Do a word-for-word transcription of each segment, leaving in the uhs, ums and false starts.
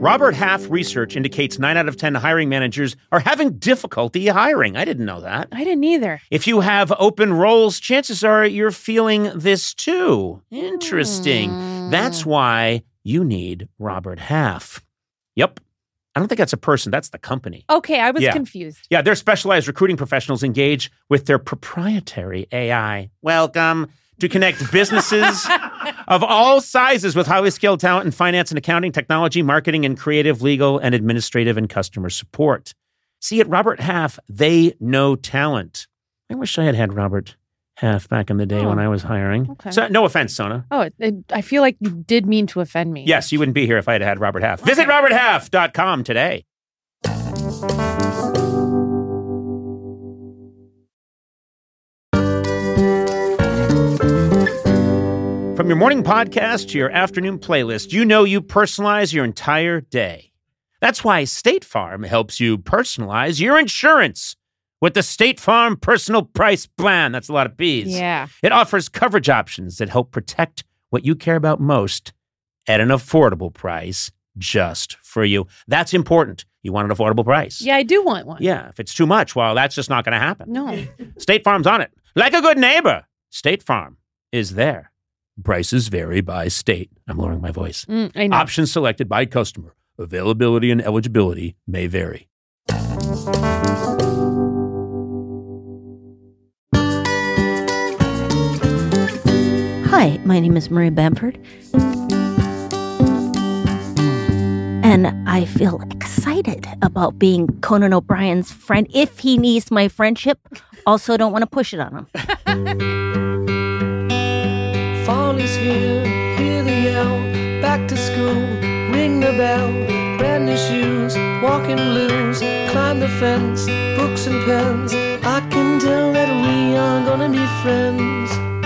Robert Half research indicates nine out of ten hiring managers are having difficulty hiring. I didn't know that. I didn't either. If you have open roles, chances are you're feeling this too. Interesting. Mm. That's why you need Robert Half. Yep. I don't think that's a person. That's the company. Okay, I was Yeah. confused. Yeah, their specialized recruiting professionals engage with their proprietary A I. Welcome to connect businesses of all sizes with highly skilled talent in finance and accounting, technology, marketing, and creative, legal, and administrative and customer support. See, at Robert Half, they know talent. I wish I had had Robert Half back in the day Oh. when I was hiring. Okay. So, no offense, Sona. Oh, it, it, I feel like you did mean to offend me. Yes, you wouldn't be here if I had had Robert Half. Visit robert half dot com today. From your morning podcast to your afternoon playlist, you know you personalize your entire day. That's why State Farm helps you personalize your insurance with the State Farm Personal Price Plan. That's a lot of P's. Yeah. It offers coverage options that help protect what you care about most at an affordable price just for you. That's important. You want an affordable price. Yeah, I do want one. Yeah, if it's too much, well, that's just not going to happen. No. State Farm's on it. Like a good neighbor, State Farm is there. Prices vary by state. I'm lowering my voice. Mm, I know. Options selected by customer. Availability and eligibility may vary. Hi, my name is Maria Bamford. And I feel excited about being Conan O'Brien's friend if he needs my friendship. Also, don't want to push it on him. Fall is here, hear the yell, back to school, ring the bell, brand new shoes, walking blues, climb the fence, books and pens, I can tell that we are gonna be friends.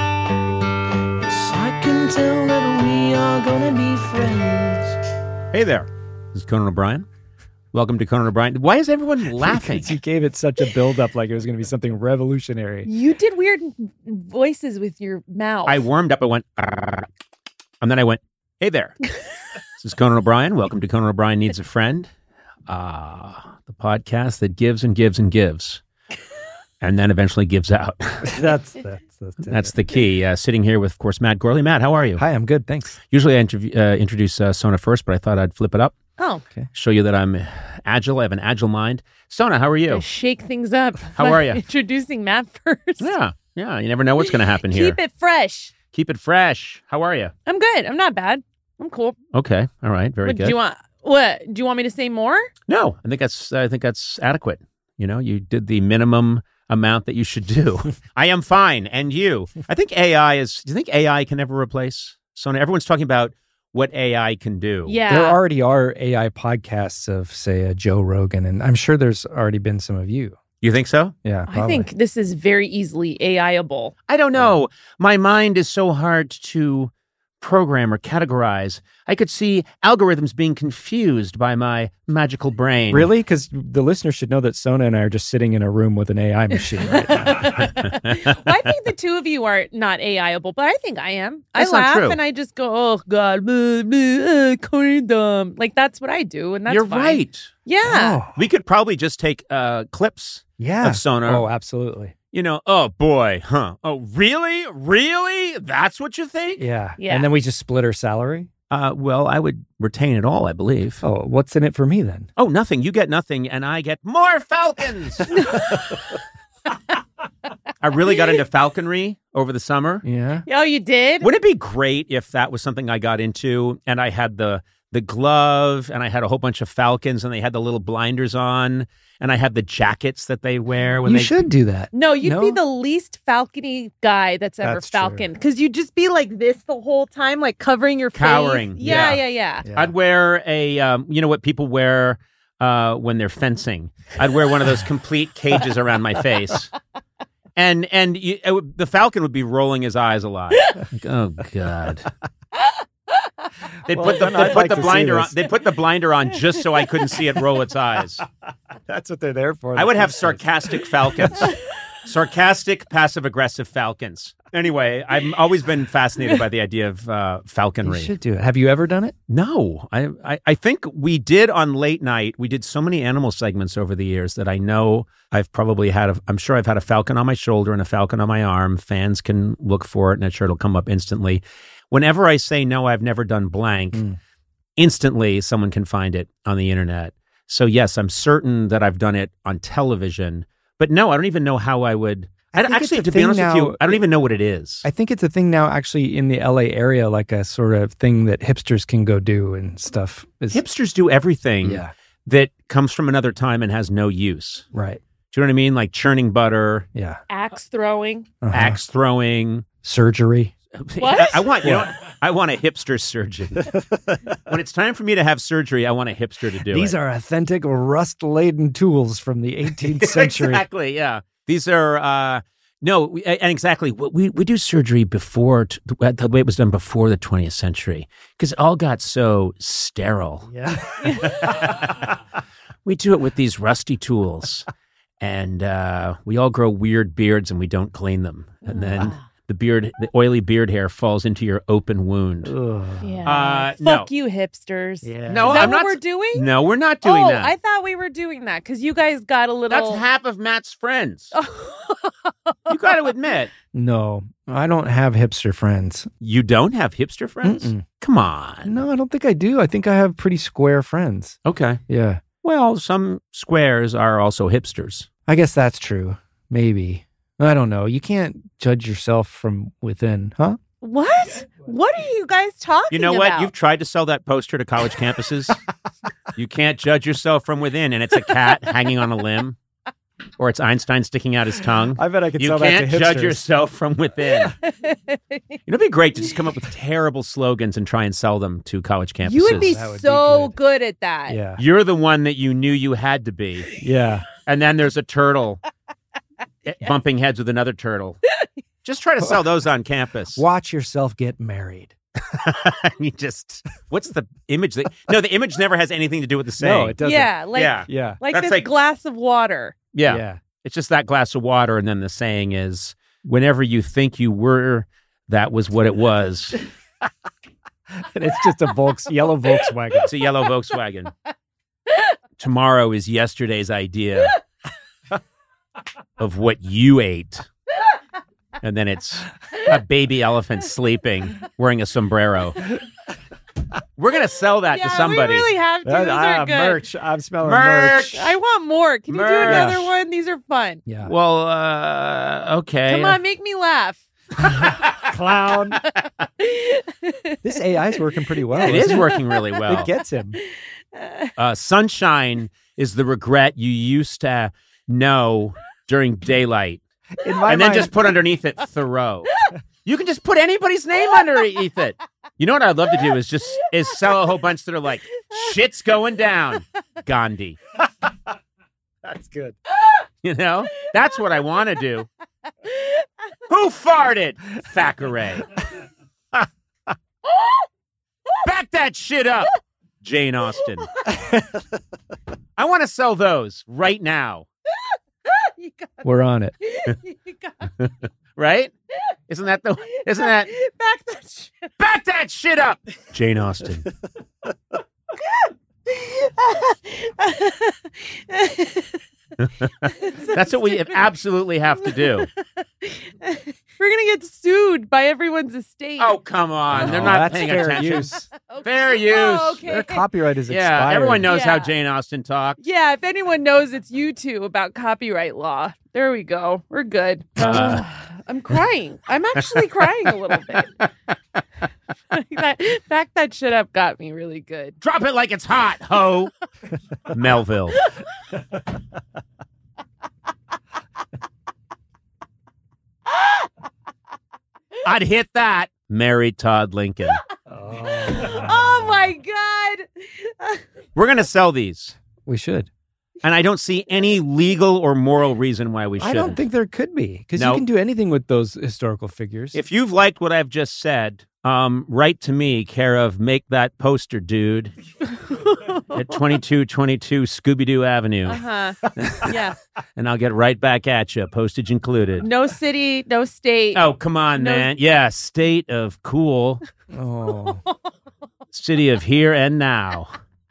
Yes, I can tell that we are gonna be friends. Hey there. This is Conan O'Brien. Welcome to Conan O'Brien. Why is everyone laughing? Because you gave it such a build-up like it was going to be something revolutionary. You did weird voices with your mouth. I warmed up. I went, "Arr," and then I went, hey there. This is Conan O'Brien. Welcome to Conan O'Brien Needs a Friend, uh, the podcast that gives and gives and gives, and then eventually gives out. that's, that's, that's, That's the key. Uh, sitting here with, of course, Matt Gorley. Matt, how are you? Hi, I'm good, thanks. Usually I interv- uh, introduce uh, Sona first, but I thought I'd flip it up. Oh. Okay. Show you that I'm agile. I have an agile mind. Sona, how are you? I shake things up. How by are you? Introducing Matt first. Yeah, yeah. You never know what's going to happen here. Keep it fresh. Keep it fresh. How are you? I'm good. I'm not bad. I'm cool. Okay. All right. Very What, good. do you want? What? Do you want me to say more? No, I think that's I think that's adequate. You know, you did the minimum amount that you should do. I am fine, and you. I think A I is. Do you think A I can ever replace Sona? Everyone's talking about what A I can do. Yeah. There already are A I podcasts of, say, a Joe Rogan, and I'm sure there's already been some of you. You think so? Yeah, I probably. think this is very easily A I-able. I don't know. My mind is so hard to program or categorize. I could see algorithms being confused by my magical brain. Really? Because the listeners should know that Sona and I are just sitting in a room with an A I machine right now. Well, I think the two of you are not A I-able, but I think I am. That's I not laugh true. and I just go, oh, God, blah, blah, uh, Conan dumb. Like, that's what I do, and that's You're fine. right. Yeah. Oh, We could probably just take uh, clips yeah. of Sona. Oh, absolutely. You know, oh boy, huh? Oh, really? Really? That's what you think? Yeah. Yeah. And then we just split our salary? Uh, well, I would retain it all, I believe. Oh, what's in it for me then? Oh, nothing. You get nothing, and I get more falcons. I really got into falconry over the summer. Yeah. Oh, you did? Wouldn't it be great if that was something I got into, and I had the the glove, and I had a whole bunch of falcons, and they had the little blinders on, and I had the jackets that they wear when You they should do that. No, you'd No? be the least falcony guy that's ever That's true. falcon. Because you'd just be like this the whole time, like covering your Cowering, face. Yeah, yeah. yeah, yeah. Yeah. I'd wear a, um, you know what people wear uh, when they're fencing? I'd wear one of those complete cages around my face. And and you, it would, the falcon would be rolling his eyes a lot. Like, oh, God. They'd Well, put the, then they'd I'd put like the to see blinder on. this. They'd put the blinder on just so I couldn't see it roll its eyes. That's what they're there for. I would have sarcastic falcons. Sarcastic, passive-aggressive falcons. Anyway, I've always been fascinated by the idea of uh, You falconry. should do it. Have you ever done it? No, I, I I think we did on late night. We did so many animal segments over the years that I know I've probably had. A, I'm sure I've had a falcon on my shoulder and a falcon on my arm. Fans can look for it, and I'm sure it'll come up instantly. Whenever I say no, I've never done blank. Mm. Instantly, someone can find it on the internet. So yes, I'm certain that I've done it on television. But no, I don't even know how I would. I I think it's actually, a to be thing honest with now- you, I don't even know what it is. I think it's a thing now actually in the L A area, like a sort of thing that hipsters can go do and stuff. Is, Hipsters do everything Yeah, that comes from another time and has no use. right. Do you know what I mean? Like churning butter, Yeah. Axe throwing. Uh-huh. axe throwing. Surgery. What? I want you know. I want a hipster surgeon. When it's time for me to have surgery, I want a hipster to do These it. are authentic rust-laden tools from the eighteenth century. Exactly. Yeah. These are. uh No, we, and exactly. We we do surgery before t- the way it was done before the twentieth century because it all got so sterile. Yeah. We do it with these rusty tools, and uh, we all grow weird beards and we don't clean them, and then the beard, the oily beard hair, falls into your open wound. Ugh. Yeah. Uh, Fuck no. you, hipsters. Yeah. No, Is that I'm what not. we're doing? No, we're not doing oh, that. I thought we were doing that because you guys got a little. That's half of Matt's friends. You got to admit, No, I don't have hipster friends. you don't have hipster friends. Mm-mm. Come on. No, I don't think I do. I think I have pretty square friends. Okay. Yeah. Well, some squares are also hipsters. I guess that's true. Maybe. I don't know. You can't judge yourself from within, huh? What? What are you guys talking You know what? about? You've tried to sell that poster to college campuses. You can't judge yourself from within, and it's a cat hanging on a limb, or it's Einstein sticking out his tongue. I bet I could You can't judge yourself from within. It'd be great to just come up with terrible slogans and try and sell them to college campuses. You would be That would be so good. good. at that. Yeah. You're the one that you knew you had to be. Yeah. And then there's a turtle bumping heads with another turtle. Just try to sell those on campus. Watch yourself get married. You just, what's the image? That, no, the image never has anything to do with the saying. No, it doesn't. Yeah, like yeah. Yeah. like That's this like- glass of water. yeah. Yeah. It's just that glass of water. And then the saying is, whenever you think you were, that was what it was. And it's just a Volks, yellow Volkswagen. It's a yellow Volkswagen. Tomorrow is yesterday's idea of what you ate. And then it's a baby elephant sleeping, wearing a sombrero. We're going to sell that yeah, to somebody. we really have to. Those Ah, are good. merch. I'm smelling Merch. merch. I want more. Can you do Merch. another one? These are fun. Yeah. Well, uh, okay. Come on, make me laugh. Clown. This A I is working pretty well. It is isn't working really well. It gets him. Uh, sunshine is the regret you used to know during daylight. In my And then mind, just put underneath it Thoreau. You can just put anybody's name underneath it. You know what I'd love to do is just is sell a whole bunch that are like, shit's going down, Gandhi. that's good. You know? That's what I want to do. Who farted? Thackeray. Back that shit up, Jane Austen. I want to sell those right now. you got, We're on it. you got Right? Isn't that the isn't that back that shit. back that shit up? Jane Austen. That's what we absolutely have to do. We're gonna get sued by everyone's estate. Oh, come on. They're Oh, not that's paying fair attention. use. Okay. Fair use. Oh, okay. Their copyright is Yeah, expired. everyone knows how Yeah. Jane Austen talked. Yeah, if anyone knows, it's you two about copyright law. There we go. We're good. Uh. I'm crying. I'm actually crying a little bit. that, back that shit up got me really good. Drop it like it's hot, ho. Melville. I'd hit that. Mary Todd Lincoln. Oh my god. We're going to sell these. We should. And I don't see any legal or moral reason why we I shouldn't. don't think there could be because No. you can do anything with those historical figures. If you've liked what I've just said Um, write to me, care of Make That Poster Dude at twenty-two twenty-two Scooby-Doo Avenue. Uh-huh. Yeah. And I'll get right back at you, postage included. No city, no state. Oh, come on, No- man. Yeah, state of cool. Oh, City of here and now.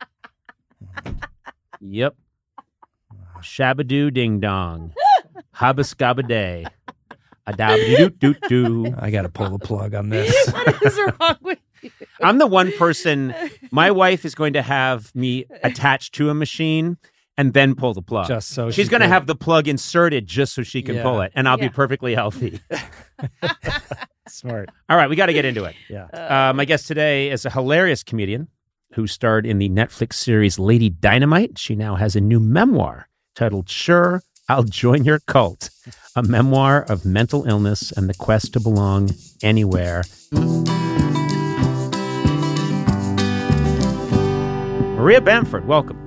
Yep. Shabadoo ding dong. Habascabba A doo doo doo. I got to pull the plug on this. What is wrong with you? I'm the one person. My wife is going to have me attached to a machine and then pull the plug. Just so She's she going to could- have the plug inserted just so she can Yeah. pull it, and I'll Yeah. be perfectly healthy. Smart. All right, we got to get into it. Yeah. Uh, my guest today is a hilarious comedian who starred in the Netflix series Lady Dynamite. She now has a new memoir titled Sure, I'll Join Your Cult, a memoir of mental illness and the quest to belong anywhere. Maria Bamford, welcome.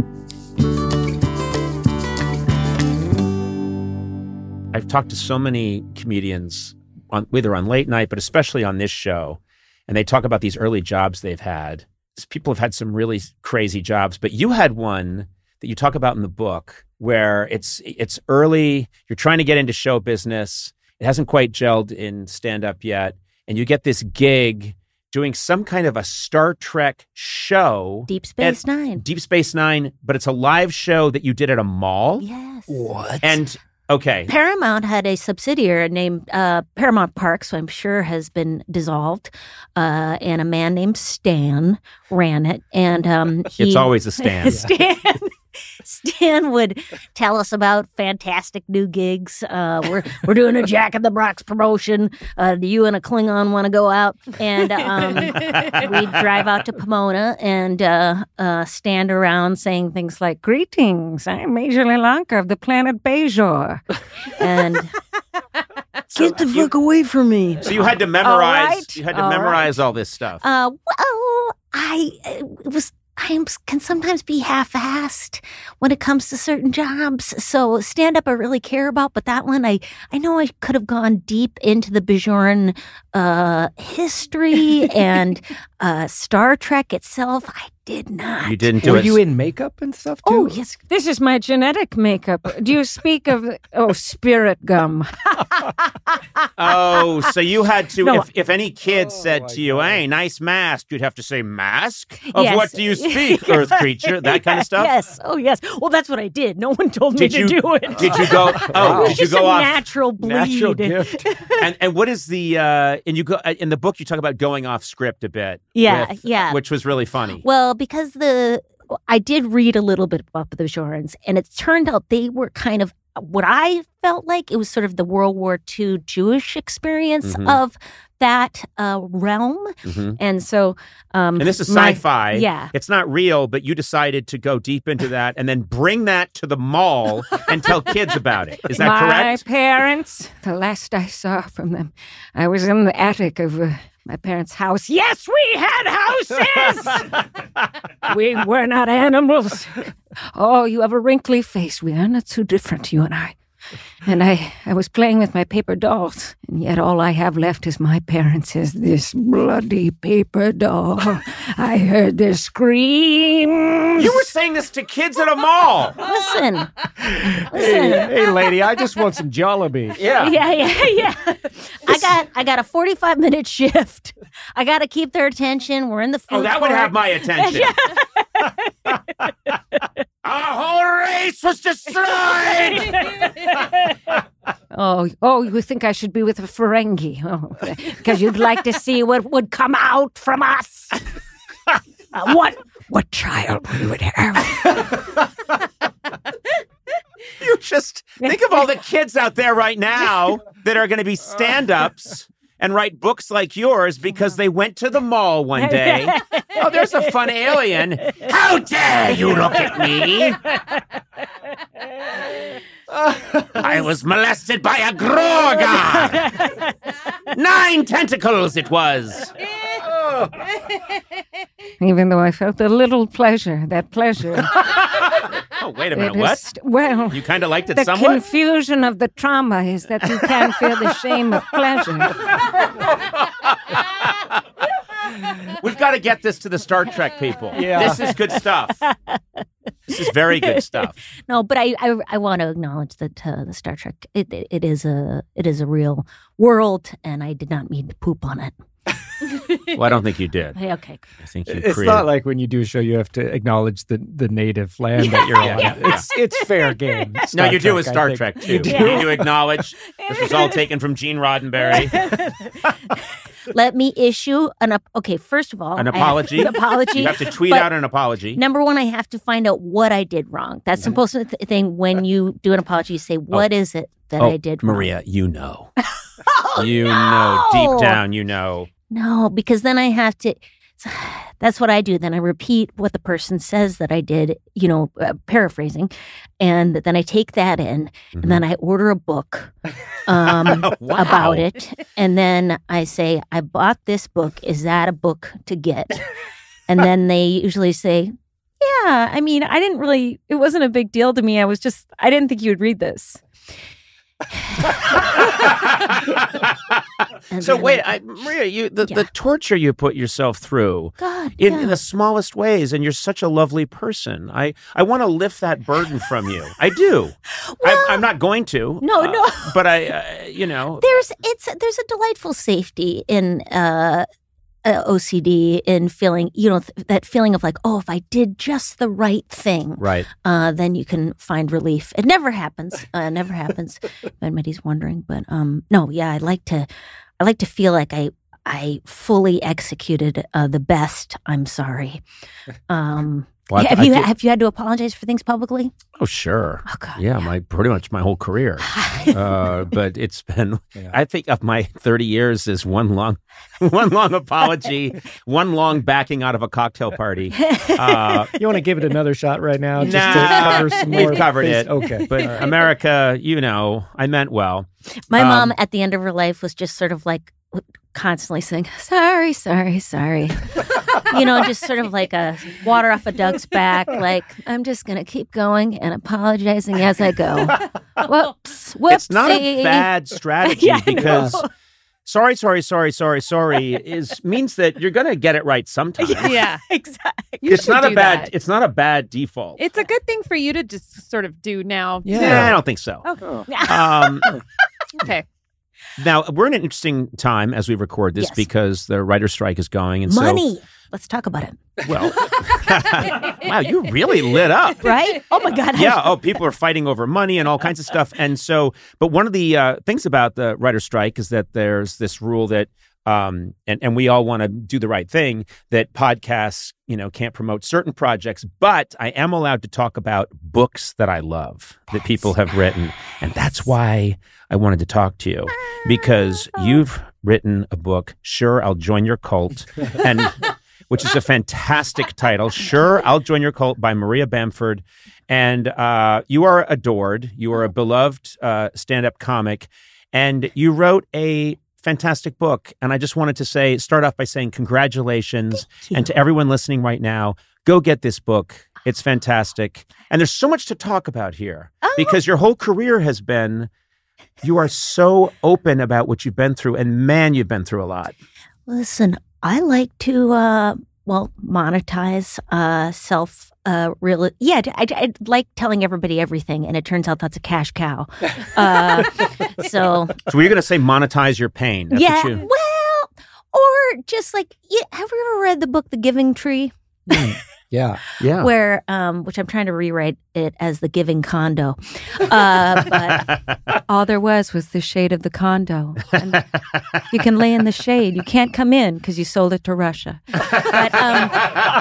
I've talked to so many comedians, on, either on late night, but especially on this show, and they talk about these early jobs they've had. People have had some really crazy jobs, but you had one that you talk about in the book where it's it's early, you're trying to get into show business, it hasn't quite gelled in stand-up yet, and you get this gig doing some kind of a Star Trek show. Deep Space at Nine. Deep Space Nine, but it's a live show that you did at a mall. Yes. What? And, okay. Paramount had a subsidiary named uh, Paramount Parks, who I'm sure has been dissolved, uh, and a man named Stan ran it. And um, he, It's always a stand. Stan, Stan would tell us about fantastic new gigs. Uh, we're we're doing a Jack in the Box promotion. Uh, do you and a Klingon want to go out? And um, we'd drive out to Pomona and uh, uh, stand around saying things like, "Greetings, I'm Major Lelanka of the planet Bajor," and get the fuck away from me. So you had to memorize. All right. You had to All memorize all this stuff. Uh, well, I it was I am, can sometimes be half-assed when it comes to certain jobs. So stand-up I really care about, but that one I I know I could have gone deep into the Bajoran uh, history and uh, Star Trek itself. I did not. you didn't do Were it. you in makeup and stuff too? Oh yes, this is my genetic makeup. Do you speak of oh spirit gum? Oh, so you had to. No. If, if any kid Oh, said my to you, God. "Hey, nice mask," you'd have to say, "Mask of Yes. what do you speak, Earth creature?" That kind of stuff. Yes. Oh yes. Well, that's what I did. No one told Did me you to do it. Did you go? Oh, It was did you just go a off? natural bleed. Natural gift. And and what is the? Uh, and you go uh, in the book. You talk about going off script a bit. Yeah, with- yeah. Which was really funny. Well, because the I did read a little bit about the Bajorans, and it turned out they were kind of what I felt like it was sort of the World War Two Jewish experience Mhm. of that uh, realm, Mhm. and so um, And this is my- sci-fi. Yeah. It's not real, but you decided to go deep into that and then bring that to the mall and tell kids about it. Is that my correct? parents, the last I saw from them, I was in the attic of uh, my parents' house. Yes, we had houses! We were not animals. Oh, you have a wrinkly face. We are not so different, you and I. And I, I was playing with my paper dolls, and yet all I have left is my parents is this bloody paper doll. I heard their screams. You were saying this to kids at a mall. Listen, Hey, listen. hey, lady, I just want some Jollibee. Yeah. Yeah, yeah, yeah. I got I got a forty-five minute shift. I got to keep their attention. We're in the food Oh, that would court. have my attention. Our whole race was destroyed. Oh, oh, you think I should be with a Ferengi? Oh, because you'd like to see what would come out from us. Uh, what, what child we would have? You just think of all the kids out there right now that are going to be stand-ups and write books like yours because they went to the mall one day. Oh, there's a fun alien. How dare you look at me? I was molested by a Gorgon. Nine tentacles it was. Even though I felt a little pleasure, that pleasure. Oh, wait a it minute. is What? st- well, You kind of liked it the somewhat? confusion of the trauma is that you can feel the shame of pleasure. We've got to get this to the Star Trek people. Yeah. This is good stuff. This is very good stuff. No, but I I, I want to acknowledge that uh, the Star Trek it, it it is a it is a real world, and I did not mean to poop on it. Well, I don't think you did. Hey, okay. I think you It's created. not like when you do a show, you have to acknowledge the, the native land that you're on. Yeah, yeah. It's it's fair game. No, Star you do with Trek, I Star think. Trek, too. You You, do. need to acknowledge this was all taken from Gene Roddenberry. Let me issue an ap- okay. First of all, An I have- apology? an apology. You have to tweet But out an apology. Number one, I have to find out what I did wrong. That's the most th- thing. When you do an apology, you say, "What is it that oh, I did wrong?" Maria, you know. Oh, you no! know. Deep down, you know. No, because then I have to. That's what I do. Then I repeat what the person says that I did, you know, uh, paraphrasing. And then I take that in Mhm. and then I order a book um, Wow. about it. And then I say, I bought this book. Is that a book to get? And then they usually say, Yeah, I mean, I didn't really, it wasn't a big deal to me. I was just, I didn't think you would read this. and So then- wait, I, Maria, you the, Yeah. the torture you put yourself through God, in, yeah. in the smallest ways, and you're such a lovely person. I, I want to lift that burden from you. I do. I, I'm not going to. No, uh, no. But I, uh, you know, there's it's there's a delightful safety in uh, uh, O C D in feeling, you know, th- that feeling of like, oh, if I did just the right thing, right. uh, then you can find relief. It never happens. Uh, never happens. If anybody's wondering, but um, no, yeah, I like to, I like to feel like I I fully executed uh, the best. I'm sorry. Um, Well, I- have I you did- have you had to apologize for things publicly? Oh, sure. Oh God, Yeah, my pretty much my whole career. Uh, but it's been, Yeah. I think of my thirty years is one long, one long apology, one long backing out of a cocktail party. Uh, You want to give it another shot right now, just Nah, to cover some we've more covered base- it. Okay, but All right. America, you know, I meant well. My Um, mom at the end of her life was just sort of like constantly saying, sorry, sorry, sorry. you know, just sort of like a water off a duck's back. Like, I'm just going to keep going and apologizing as I go. Whoops. Whoopsie. It's not a bad strategy Yeah, I know. because sorry, sorry, sorry, sorry, sorry is means that you're going to get it right sometime. Yeah. Exactly. You It's should not a do bad. that. It's not a bad default. It's a good thing for you to just sort of do now. Yeah. Yeah, I don't think so. Okay. Um, Okay. now we're in an interesting time as we record this Yes. because the writer's strike is going, and so Money. Let's talk about it. well, wow, you really lit up. Right? Oh, my God. Yeah. Oh, people are fighting over money and all kinds of stuff. And so, but one of the uh, things about the writer's strike is that there's this rule that, um, and, and we all want to do the right thing, that podcasts, you know, can't promote certain projects, but I am allowed to talk about books that I love that people have written. And that's why I wanted to talk to you, because you've written a book, Sure, I'll Join Your Cult, and which is a fantastic title. Sure, I'll Join Your Cult by Maria Bamford. And uh, you are adored. You are a beloved uh, stand-up comic. And you wrote a fantastic book. And I just wanted to say, start off by saying congratulations. And to everyone listening right now, go get this book. It's fantastic. And there's so much to talk about here because your whole career has been, you are so open about what you've been through. And man, you've been through a lot. Listen, I like to, uh, well, monetize uh, self uh, real. Yeah, I, I like telling everybody everything, and it turns out that's a cash cow. Uh, so, So we're going to say monetize your pain. That's yeah, what you, well, or just like, yeah, have you ever read the book The Giving Tree? Yeah. yeah. Where, um, which I'm trying to rewrite it as The Giving Condo. Uh, but All there was was the shade of the condo. And you can lay in the shade. You can't come in because you sold it to Russia. But um,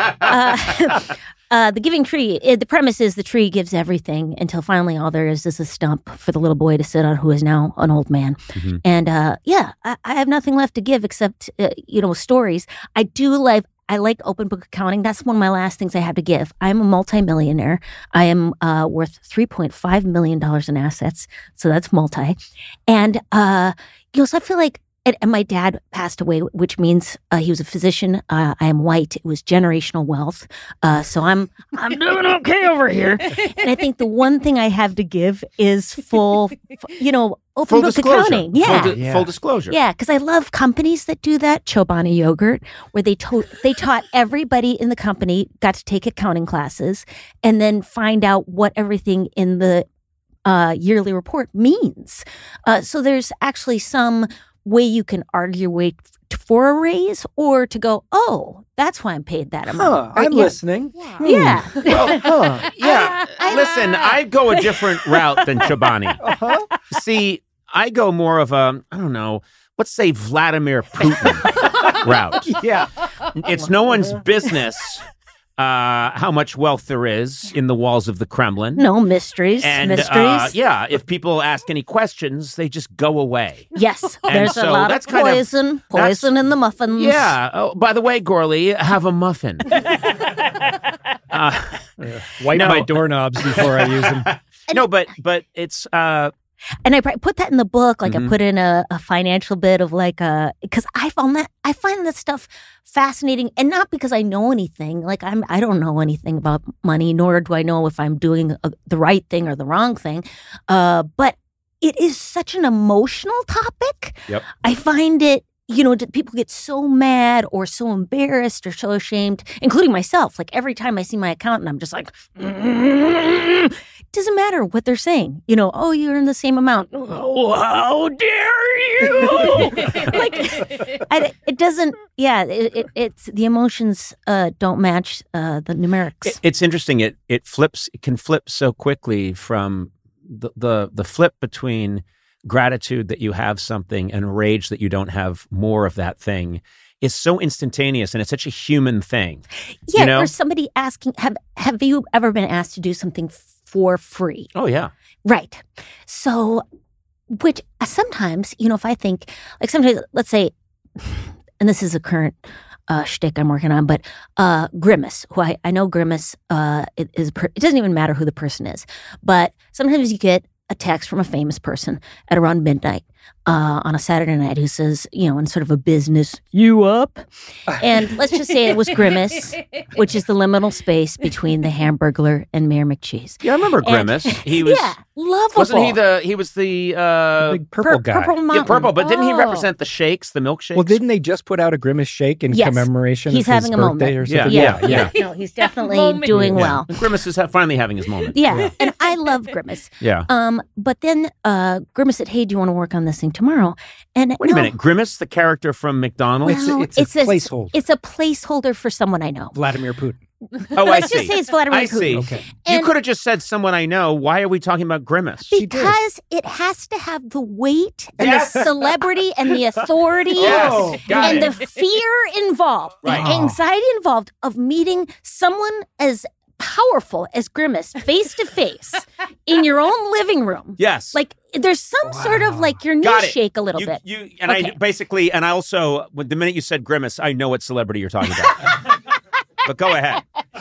uh, uh, the Giving Tree, it, the premise is the tree gives everything until finally all there is is a stump for the little boy to sit on who is now an old man. Mhm. And uh, yeah, I, I have nothing left to give except, uh, you know, stories. I do like, I like open book accounting. That's one of my last things I have to give. I'm a multimillionaire. I am uh, worth three point five million dollars in assets. So that's multi. And, uh, you know, so I feel like and, and my dad passed away, which means uh, he was a physician. Uh, I am white. It was generational wealth. Uh, so I'm I'm doing okay over here. And I think the one thing I have to give is full, you know, open Full book disclosure. accounting. Yeah. Full, di- Yeah. full disclosure. Yeah, because I love companies that do that. Chobani Yogurt, where they to- they taught everybody in the company got to take accounting classes and then find out what everything in the uh, yearly report means. Uh, so there's actually some way you can argue wait for a raise or to go, oh, that's why I'm paid that amount. Huh, Or, I'm yeah. listening. Yeah. Well, Huh. yeah. I- Listen, I go a different route than Chobani. Uh-huh. See, I go more of a, I don't know, let's say Vladimir Putin route. Yeah. It's no one's business uh, how much wealth there is in the walls of the Kremlin. No mysteries. And mysteries. uh, yeah, if people ask any questions, they just go away. Yes, And there's so a lot that's of kind of- poison, that's- poison in the muffins. Yeah. Oh, by the way, Gorley, have a muffin. uh, Wipe No. my doorknobs before I use them. no, but but it's uh, And I pr- put that in the book, like Mhm. I put in a, a financial bit of like a, because I found that, I find that stuff fascinating, and not because I know anything. Like I'm, I don't know anything about money, nor do I know if I'm doing a, the right thing or the wrong thing. Uh, but it is such an emotional topic. Yep. I find it, you know, that people get so mad or so embarrassed or so ashamed, including myself. Like every time I see my accountant, I'm just like, mm, doesn't matter what they're saying. You know, oh, you're in the same amount. Oh, how dare you? like, I, it doesn't. Yeah, it, it, it's the emotions uh, don't match uh, the numerics. It- it's interesting. It it flips. It can flip so quickly from the the, the flip between gratitude that you have something and rage that you don't have more of that thing is so instantaneous, and it's such a human thing. yeah, you know? or somebody asking, have have you ever been asked to do something for free? Oh yeah. Right. So, which uh, sometimes, you know, if I think, like sometimes, let's say, and this is a current uh, shtick I'm working on, but uh, Grimace, who I, I know Grimace uh, it is, per- it doesn't even matter who the person is, but sometimes you get a text from a famous person at around midnight uh, on a Saturday night who says, you know, in sort of a business, you up? And let's just say it was Grimace, which is the liminal space between the Hamburglar and Mayor McCheese. Yeah, I remember And- Grimace. He was yeah, lovable. wasn't he the he was the uh Big purple Pur- guy. Purple yeah, Mountain. purple, but didn't he Oh. represent the shakes, the milkshakes? Well, didn't they just put out a Grimace shake in Yes. commemoration He's of his having a birthday moment. or Yeah. something? Yeah, Yeah, yeah. No, he's definitely Moment. doing Yeah. well. Grimace is ha- finally having his moment. Yeah, and I love Grimace. Yeah. Um, but then uh, Grimace said, "Hey, do you want to work on this thing tomorrow?" And Wait a no, minute, Grimace, the character from McDonald's. Well, It's, it's a placeholder. It's a placeholder for someone I know. Vladimir Putin. oh, I Let's see. just say it's Vladimir I Putin. see. Okay. You And- could have just said someone I know. Why are we talking about Grimace? She did. Because it has to have the weight and Yes. the celebrity and the authority Yes. Oh, Got and it. the fear involved, Right. the anxiety involved of meeting someone as powerful as Grimace face to face in your own living room. Yes. Like there's some sort of like your knees Got it. shake a little you, bit. You and Okay. I basically, and I also, when the minute you said Grimace, I know what celebrity you're talking about. But go ahead.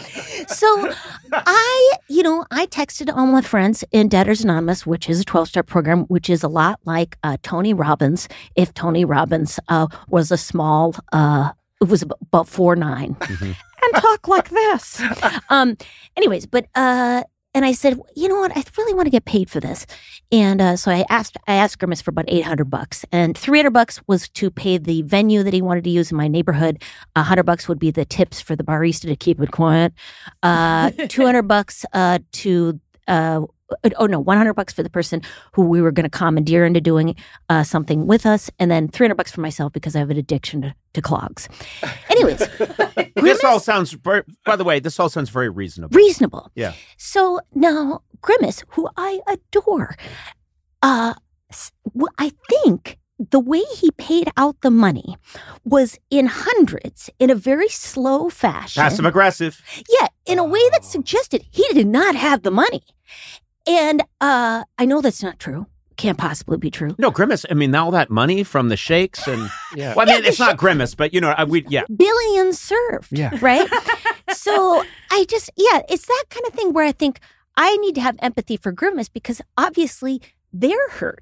So I, you know, I texted all my friends in Debtors Anonymous, which is a twelve-step program, which is a lot like uh, Tony Robbins, if Tony Robbins uh, was a small, uh, it was ab- about four nine, Mhm. and talk like this. Um, anyways, but uh, and I said, you know what, I really want to get paid for this, and uh, so I asked, I asked Grimace for about eight hundred bucks, and three hundred bucks was to pay the venue that he wanted to use in my neighborhood. A hundred bucks would be the tips for the barista to keep it quiet. Uh, two hundred bucks uh, to. Uh, Oh no! One hundred bucks for the person who we were going to commandeer into doing uh, something with us, and then three hundred bucks for myself because I have an addiction to, to clogs. Anyways, This all sounds, very, by the way, this all sounds very reasonable. reasonable. Yeah. So now Grimace, who I adore, uh, s- w- I think the way he paid out the money was in hundreds in a very slow fashion. Passive aggressive. Yeah, in a way that suggested he did not have the money. And uh, I know that's not true. Can't possibly be true. No, Grimace. I mean, all that money from the shakes and, Yeah. well, I mean, Yeah, it's the not Grimace, but, you know, I, we, yeah. Billions served. Yeah. Right? So I just, yeah, it's that kind of thing where I think I need to have empathy for Grimace because obviously they're hurt.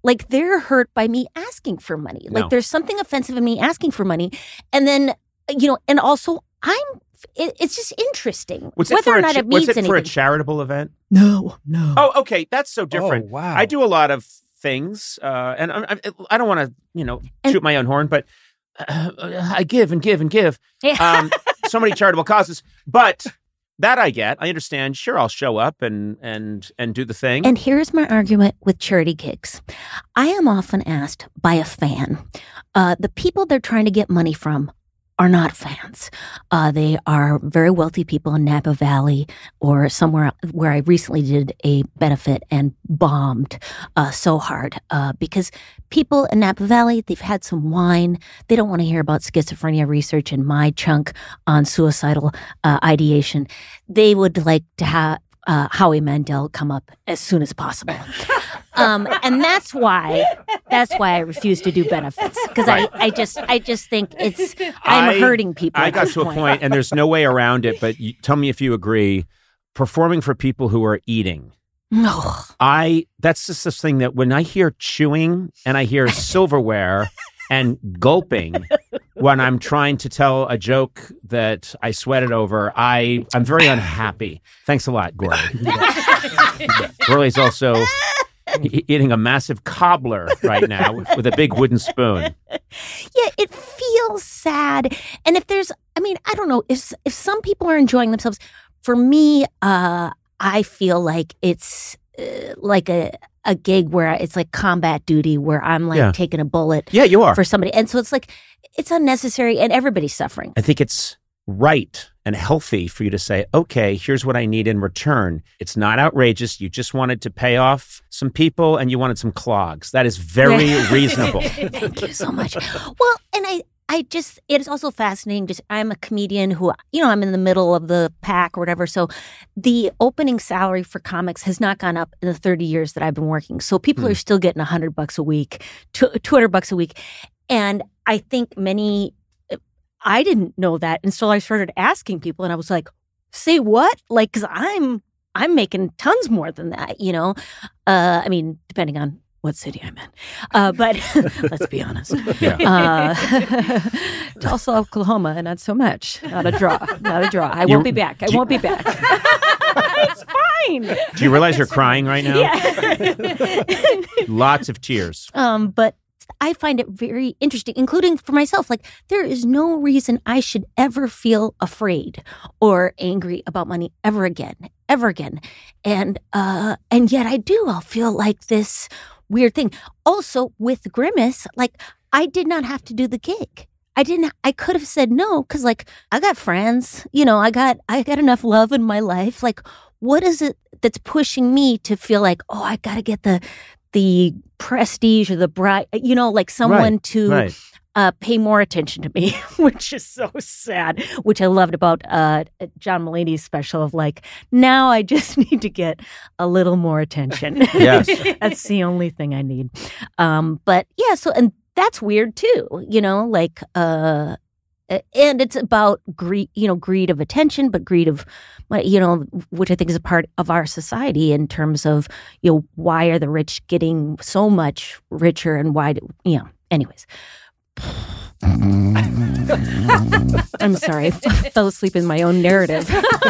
like they're hurt by me asking for money. No. Like there's something offensive in me asking for money. And then, you know, and also I'm, it, it's just interesting Was it whether for or a not cha- it means was it anything. for a charitable event? no, no. Oh, okay. That's so different. Oh, wow. I do a lot of things, uh, and I, I, I don't want to, you know, And- shoot my own horn, but uh, I give and give and give. Um, so many charitable causes, but that I get. I understand. Sure, I'll show up and and and do the thing. And here's my argument with charity gigs. I am often asked by a fan, uh, the people they're trying to get money from are not fans. Uh, they are very wealthy people in Napa Valley or somewhere where I recently did a benefit and bombed uh, so hard uh, because people in Napa Valley, they've had some wine. They don't want to hear about schizophrenia research and my chunk on suicidal uh, ideation. They would like to have uh, Howie Mandel come up as soon as possible. Um, and that's why that's why I refuse to do benefits because I, I just I just think it's I'm I- hurting people. I at got this to a point. point, and there's no way around it. But you, tell me if you agree. Performing for people who are eating. No. I that's just this thing that when I hear chewing and I hear silverware and gulping when I'm trying to tell a joke that I sweated over, I I'm very unhappy. Thanks a lot, Gorley. Gorley's also e- eating a massive cobbler right now with, with a big wooden spoon. Yeah, it feels sad. And if there's, I mean, I don't know if if some people are enjoying themselves. For me, uh, I feel like it's uh, like a a gig where it's like combat duty, where I'm like Yeah. taking a bullet Yeah, you are. for somebody, and so it's like it's unnecessary, and everybody's suffering. I think it's right and healthy for you to say, okay, here's what I need in return. It's not outrageous. You just wanted to pay off some people and you wanted some clogs. That is very reasonable. Thank you so much. Well, and I, I just, it is also fascinating. Just, I'm a comedian who, you know, I'm in the middle of the pack or whatever. So the opening salary for comics has not gone up in the thirty years that I've been working. So people Hmm. are still getting a hundred bucks a week, two hundred bucks a week. And I think many, I didn't know that until I started asking people, and I was like, "Say what?" Like, because I'm I'm making tons more than that, you know. Uh, I mean, depending on what city I'm in, uh, but let's be honest. Yeah. Uh, Tulsa, Oklahoma, and not so much. Not a draw. Not a draw. I You- won't be back. I do you- won't be back. it's fine. Do you realize you're crying right now? Yeah. Lots of tears. um, but I find it very interesting, including for myself. Like, there is no reason I should ever feel afraid or angry about money ever again, ever again. And uh, and yet I do. I'll feel like this weird thing. Also, with Grimace, like, I did not have to do the gig. I didn't. I could have said no because, like, I got friends. You know, I got I got enough love in my life. Like, what is it that's pushing me to feel like, oh, I got to get the the prestige or the bright, you know, like someone Right, to right. uh, pay more attention to me, which is so sad. Which I loved about uh, John Mulaney's special of like, now I just need to get a little more attention. Yes. That's the only thing I need. Um, but yeah, so and that's weird too, you know, like uh, and it's about greed, you know, greed of attention, but greed of, you know, which I think is a part of our society in terms of, you know, why are the rich getting so much richer and why do, you know, anyways. I'm sorry, I fell asleep in my own narrative.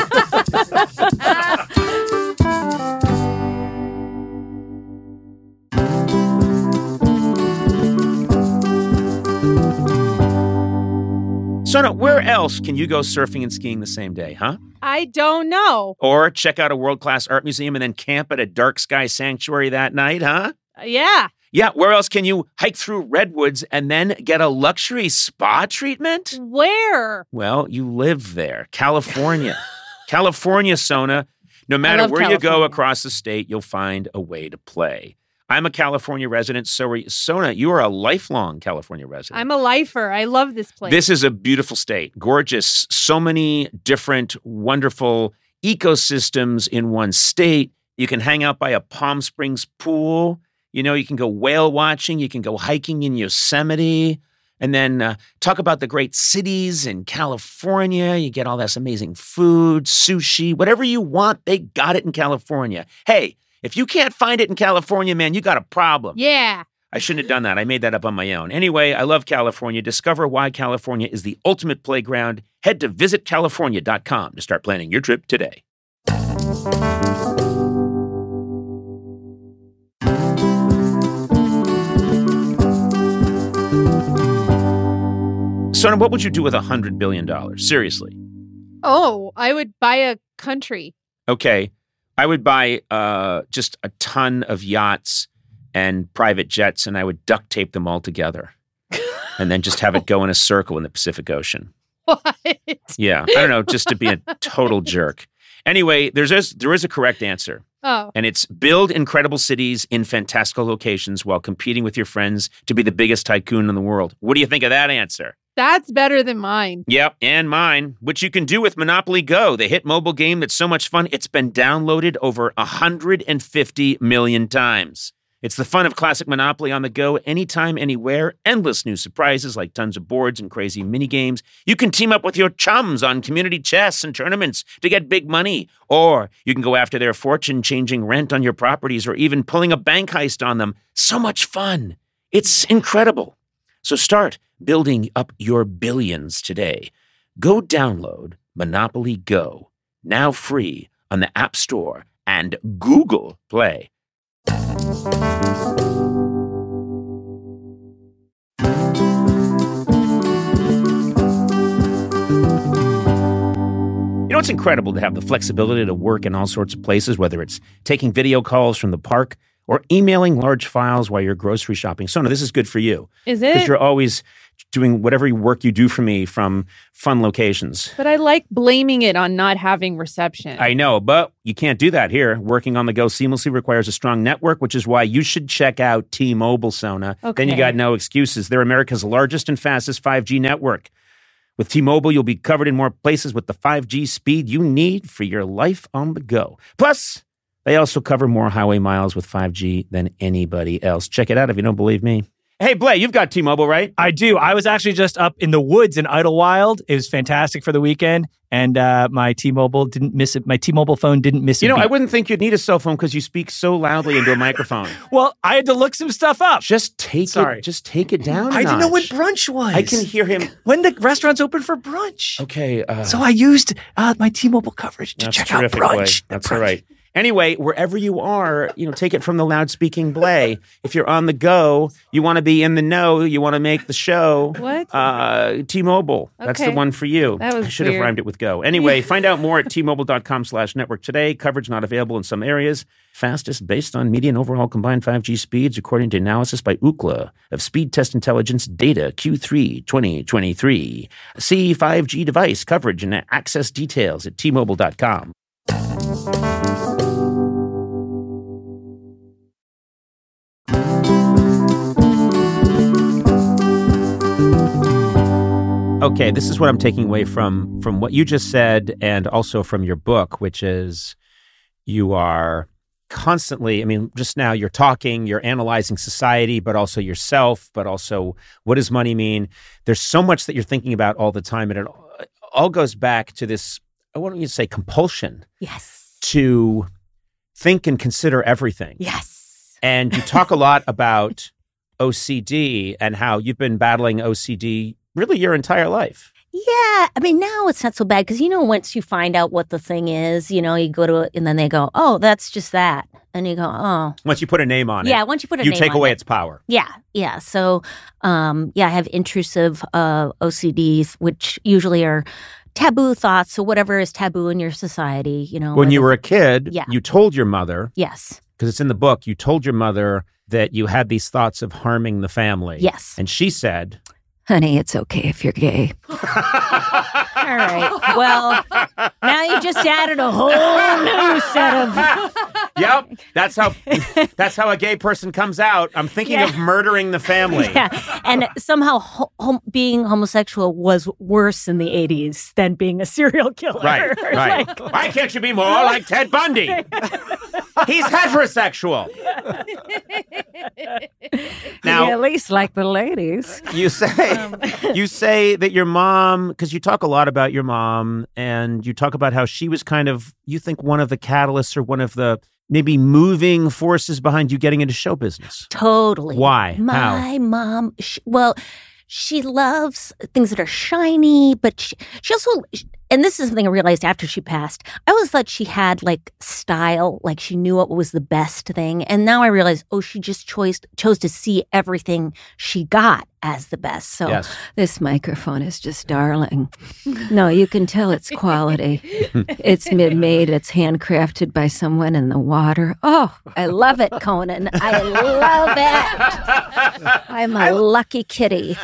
Sona, where else can you go surfing and skiing the same day, huh? I don't know. Or check out a world-class art museum and then camp at a dark sky sanctuary that night, huh? Uh, yeah. Yeah, where else can you hike through redwoods and then get a luxury spa treatment? Where? Well, you live there, California. California, Sona. No matter love where you go California. across the state, you'll find a way to play. I'm a California resident, so are you. Sona, you are a lifelong California resident. I'm a lifer. I love this place. This is a beautiful state, gorgeous, so many different wonderful ecosystems in one state. You can hang out by a Palm Springs pool. You know, you can go whale watching. You can go hiking in Yosemite. And then uh, talk about the great cities in California. You get all this amazing food, sushi, whatever you want, they got it in California. Hey, If you can't find it in California, man, you got a problem. Yeah. I shouldn't have done that. I made that up on my own. Anyway, I love California. Discover why California is the ultimate playground. Head to visit california dot com to start planning your trip today. Sona, what would you do with one hundred billion dollars? Seriously. Oh, I would buy a country. Okay. I would buy uh, just a ton of yachts and private jets, and I would duct tape them all together and then just have it go in a circle in the Pacific Ocean. What? Yeah. I don't know, just to be a total jerk. Anyway, there's a, there is a correct answer. Oh. And it's build incredible cities in fantastical locations while competing with your friends to be the biggest tycoon in the world. What do you think of that answer? That's better than mine. Yep, and mine, which you can do with Monopoly Go, the hit mobile game that's so much fun, it's been downloaded over one hundred fifty million times. It's the fun of classic Monopoly on the go, anytime, anywhere, endless new surprises like tons of boards and crazy mini games. You can team up with your chums on community chess and tournaments to get big money, or you can go after their fortune-changing rent on your properties or even pulling a bank heist on them. So much fun. It's incredible. So start building up your billions today. Go download Monopoly Go, now free on the App Store and Google Play. You know, it's incredible to have the flexibility to work in all sorts of places, whether it's taking video calls from the park or emailing large files while you're grocery shopping. Sona, this is good for you. Is Because it? you're always doing whatever work you do for me from fun locations. But I like blaming it on not having reception. I know, but you can't do that here. Working on the go seamlessly requires a strong network, which is why you should check out T-Mobile, Sona. Okay. Then you got no excuses. They're America's largest and fastest five G network. With T-Mobile, you'll be covered in more places with the five G speed you need for your life on the go. Plus, they also cover more highway miles with five G than anybody else. Check it out if you don't believe me. Hey, Blay, you've got T-Mobile, right? I do. I was actually just up in the woods in Idlewild. It was fantastic for the weekend, and uh, my T-Mobile didn't miss it. My T-Mobile phone didn't miss it. You know, I wouldn't think you'd need a cell phone because you speak so loudly into a microphone. Well, I had to look some stuff up. Just take Sorry. it. Just take it down. a I didn't know when notch. brunch was. I can hear him. when the restaurant's open for brunch. Okay. Uh, So I used uh, my T-Mobile coverage to that's check out terrific, brunch. Blay. The That's brunch. all right. Anyway, wherever you are, you know, take it from the loud-speaking Blay. If you're on the go, you want to be in the know, you want to make the show. What? Uh, T-Mobile. That's the Okay. one for you. That was I should have weird. rhymed it with go. Anyway, find out more at T-Mobile.com slash network today. Coverage not available in some areas. Fastest based on median overall combined five G speeds, according to analysis by Ookla of Speed Test Intelligence data Q three twenty twenty-three. See five G device coverage and access details at T Mobile dot com. Okay, this is what I'm taking away from from what you just said and also from your book, which is you are constantly, I mean, just now you're talking, you're analyzing society, but also yourself, but also what does money mean? There's so much that you're thinking about all the time, and it all goes back to this, I want you to say compulsion Yes. to think and consider everything. Yes. And you talk a lot about O C D and how you've been battling O C D really your entire life. Yeah, I mean, now it's not so bad because, you know, once you find out what the thing is, you know, you go to it and then they go, oh, that's just that. And you go, oh. Once you put a name on it, Yeah, once you put a you name take on away it. its power. Yeah, yeah. So, um, yeah, I have intrusive uh, O C Ds, which usually are taboo thoughts. So whatever is taboo in your society, you know. When you whether- were a kid, Yeah. you told your mother, Yes, because it's in the book, you told your mother that you had these thoughts of harming the family. yes. And she said, Honey, it's okay if you're gay. All right. Well, now you just added a whole new set of. yep, that's how that's how a gay person comes out. I'm thinking Yeah. of murdering the family. Yeah, and somehow ho- hom- being homosexual was worse in the eighties than being a serial killer. Right, right. Like- Why can't you be more like Ted Bundy? He's heterosexual. Now, You at least like the ladies. you say you say that your mom, because you talk a lot about your mom, and you talk about how she was kind of, you think, one of the catalysts or one of the maybe moving forces behind you getting into show business. Totally. Why? My How? mom, she, well, she loves things that are shiny, but she, she also, and this is something I realized after she passed, I always thought she had like style, like she knew what was the best thing. And now I realize, oh, she just chose, chose to see everything she got as the best. So Yes. This microphone is just darling. No, you can tell it's quality. It's mid-made. It's handcrafted by someone in the water. Oh, I love it, Conan. I love it. I'm a lucky kitty.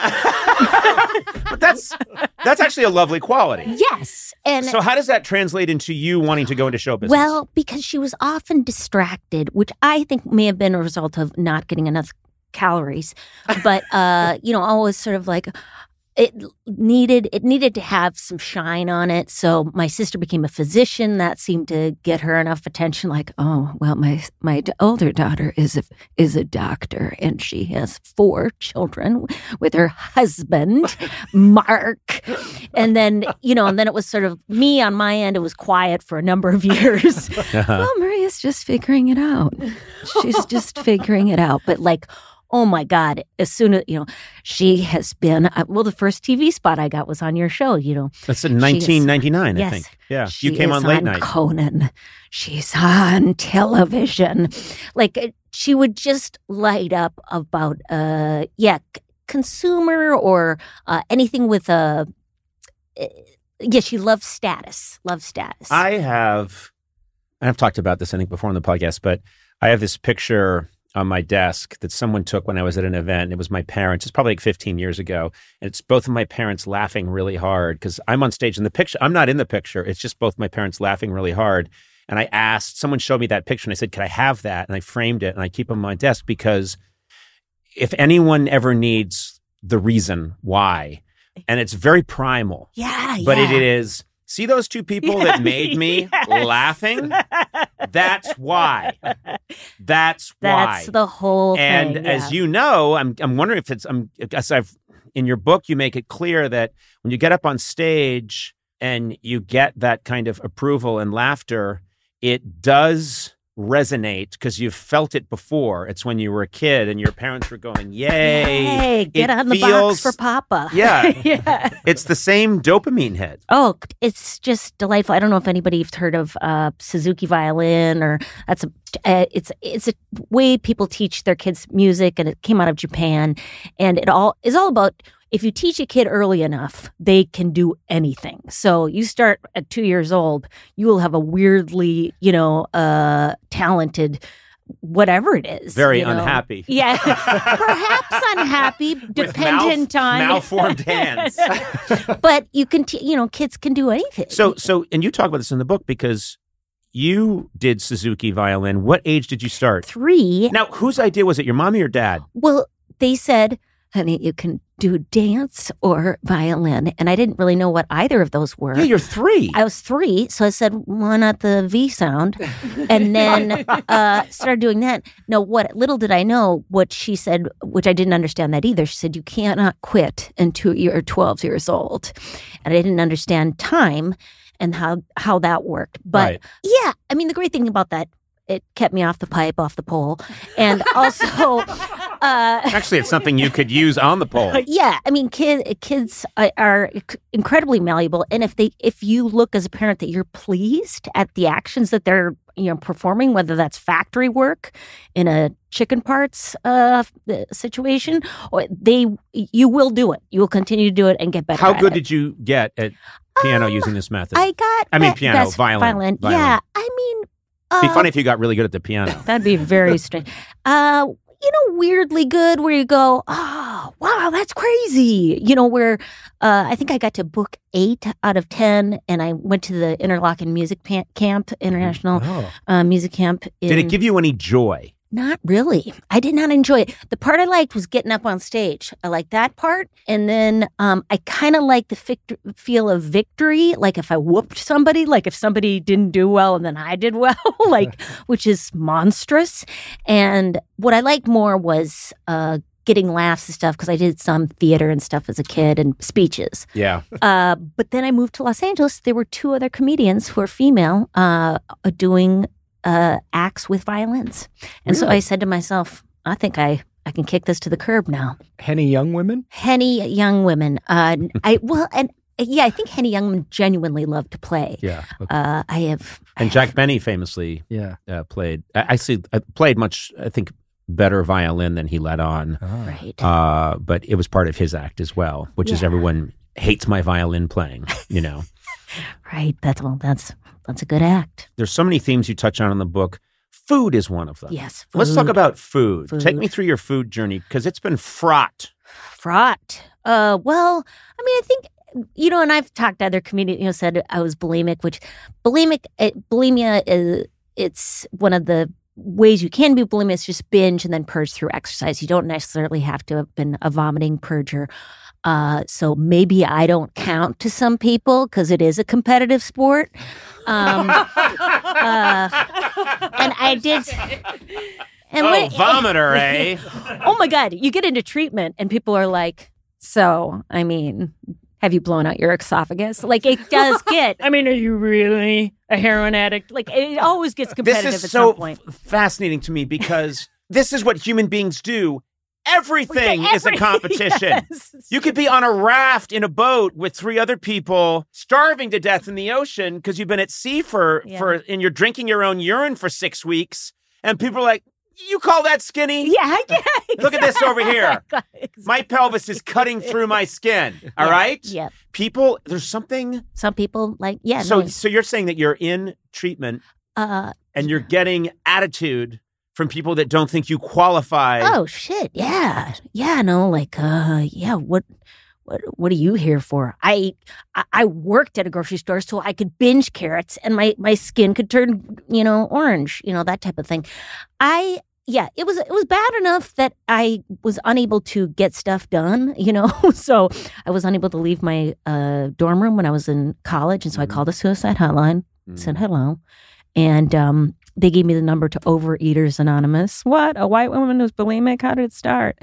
But that's that's actually a lovely quality. yes. And So how does that translate into you wanting to go into show business? well, because she was often distracted, which I think may have been a result of not getting enough calories. But uh, you know, always sort of like it needed it needed to have some shine on it. So my sister became a physician. That seemed to get her enough attention. Like, Oh, well, my my d- older daughter is a, is a doctor, and she has four children with her husband, Mark. and then you know, and then it was sort of me on my end. It was quiet for a number of years. Well, Maria's just figuring it out. She's just figuring it out. But like, oh my God, as soon as, you know, she has been, uh, well, the first T V spot I got was on your show, you know. That's in nineteen ninety-nine, I yes. think. Yeah, She you came is on late night. Conan. She's on television. Like, uh, she would just light up about, uh, yeah, c- consumer or uh, anything with a, uh, yeah, she loves status, loves status. I have, and I've talked about this, I think, before on the podcast, but I have this picture on my desk that someone took when I was at an event. And it was my parents. It's probably like fifteen years ago. And it's both of my parents laughing really hard because I'm on stage in the picture. I'm not in the picture. It's just both my parents laughing really hard. And I asked, someone showed me that picture and I said, could I have that? And I framed it and I keep it on my desk because if anyone ever needs the reason why, and it's very primal, yeah, but yeah. it is, see those two people that made me Yes. laughing? That's why. That's why. That's the whole and thing. as yeah. you know, I'm I'm wondering if it's I'm as I've in your book you make it clear that when you get up on stage and you get that kind of approval and laughter, it does resonate because you've felt it before. It's when you were a kid and your parents were going, "Yay!" Hey, get It on the feels- box for Papa. Yeah. yeah. It's the same dopamine hit. Oh, it's just delightful. I don't know if anybody's heard of uh, Suzuki violin, or that's a. Uh, it's it's a way people teach their kids music, and it came out of Japan, and it all is all about. If you teach a kid early enough, they can do anything. So you start at two years old, you will have a weirdly, you know, uh, talented, whatever it is. Very you know? unhappy. Yeah, perhaps unhappy, With dependent malf- on malformed hands. But you can, t- you know, kids can do anything. So, so, and you talk about this in the book because you did Suzuki violin. What age did you start? three. Now, whose idea was it? Your mommy or dad? Well, they said, Honey, you can do dance or violin. and I didn't really know what either of those were. Yeah, you're three. I was three, so I said, why not the V sound? And then uh, started doing that. No, what little did I know what she said, which I didn't understand that either. She said, you cannot quit until you're twelve years old. And I didn't understand time and how, how that worked. But Right. yeah, I mean, the great thing about that, it kept me off the pipe, off the pole. And also... Uh, Actually, it's something you could use on the pole. Yeah, I mean, kid, kids are, are incredibly malleable, and if they, if you look as a parent that you're pleased at the actions that they're, you know, performing, whether that's factory work in a chicken parts uh, situation, or they, you will do it. You will continue to do it and get better. How at good it. did you get at piano Um, using this method? I got? I mean, be- piano, best violin, violin. Yeah, I mean, uh, It'd be funny if you got really good at the piano. that'd be very strange. Uh, you know, weirdly good where you go, oh, wow, that's crazy. You know, where uh, I think I got to book eight out of ten, and I went to the Interlochen Music Pan- Camp, International Oh. uh, Music Camp. In, Did it give you any joy? Not really. I did not enjoy it. The part I liked was getting up on stage. I liked that part. And then um, I kind of liked the fict- feel of victory. Like if I whooped somebody, like if somebody didn't do well and then I did well, like, which is monstrous. And what I liked more was uh, getting laughs and stuff because I did some theater and stuff as a kid and speeches. Yeah. uh, but then I moved to Los Angeles. There were two other comedians who are female uh, doing Uh, acts with violins. And so I said to myself, I think I, I can kick this to the curb now. Henny Young Women? Henny Young Women. Uh, I well, and yeah, I think Henny Young Women genuinely love to play. Yeah. Okay. Uh, I have. And Jack Benny famously yeah. uh, played, I, I see, uh, played much, I think, better violin than he let on. Ah. Right. Uh, but it was part of his act as well, which is Yeah. everyone hates my violin playing, you know. Right. That's well. That's that's a good act. There's so many themes you touch on in the book. Food is one of them. Yes. Let's talk food. about food. Food. Take me through your food journey because it's been fraught. Fraught. Uh, well, I mean, I think, you know, and I've talked to other comedians, you know, said I was bulimic, which bulimic, it, bulimia is, it's one of the ways you can be bulimic is just binge and then purge through exercise. You don't necessarily have to have been a vomiting purger. Uh, so maybe I don't count to some people because it is a competitive sport. Um, uh, and I did. And Oh, when- vomiter, eh? Oh my God, you get into treatment and people are like, so, I mean, have you blown out your esophagus? Like it does get, I mean, are you really a heroin addict? Like it always gets competitive This is at so some point. f- fascinating to me because this is what human beings do. Everything is a Every- competition. Yes. You could be on a raft in a boat with three other people starving to death in the ocean because you've been at sea for, Yeah. for and you're drinking your own urine for six weeks. And people are like, you call that skinny? Yeah, yeah. Look at this over here. Exactly. My pelvis is cutting through my skin. All Yeah, right? yeah. People, there's something. Some people like, yeah. so, no, so you're saying that you're in treatment uh, and you're getting attitude from people that don't think you qualify. oh shit, yeah, yeah. No, like, uh, yeah. What, what, what are you here for? I, I, I worked at a grocery store so I could binge carrots and my my skin could turn, you know, orange. You know, that type of thing. I. Yeah, it was it was bad enough that I was unable to get stuff done, you know. So I was unable to leave my uh, dorm room when I was in college, and so I called the suicide hotline, said hello, and um, they gave me the number to Overeaters Anonymous. What? A white woman who's bulimic? How did it start?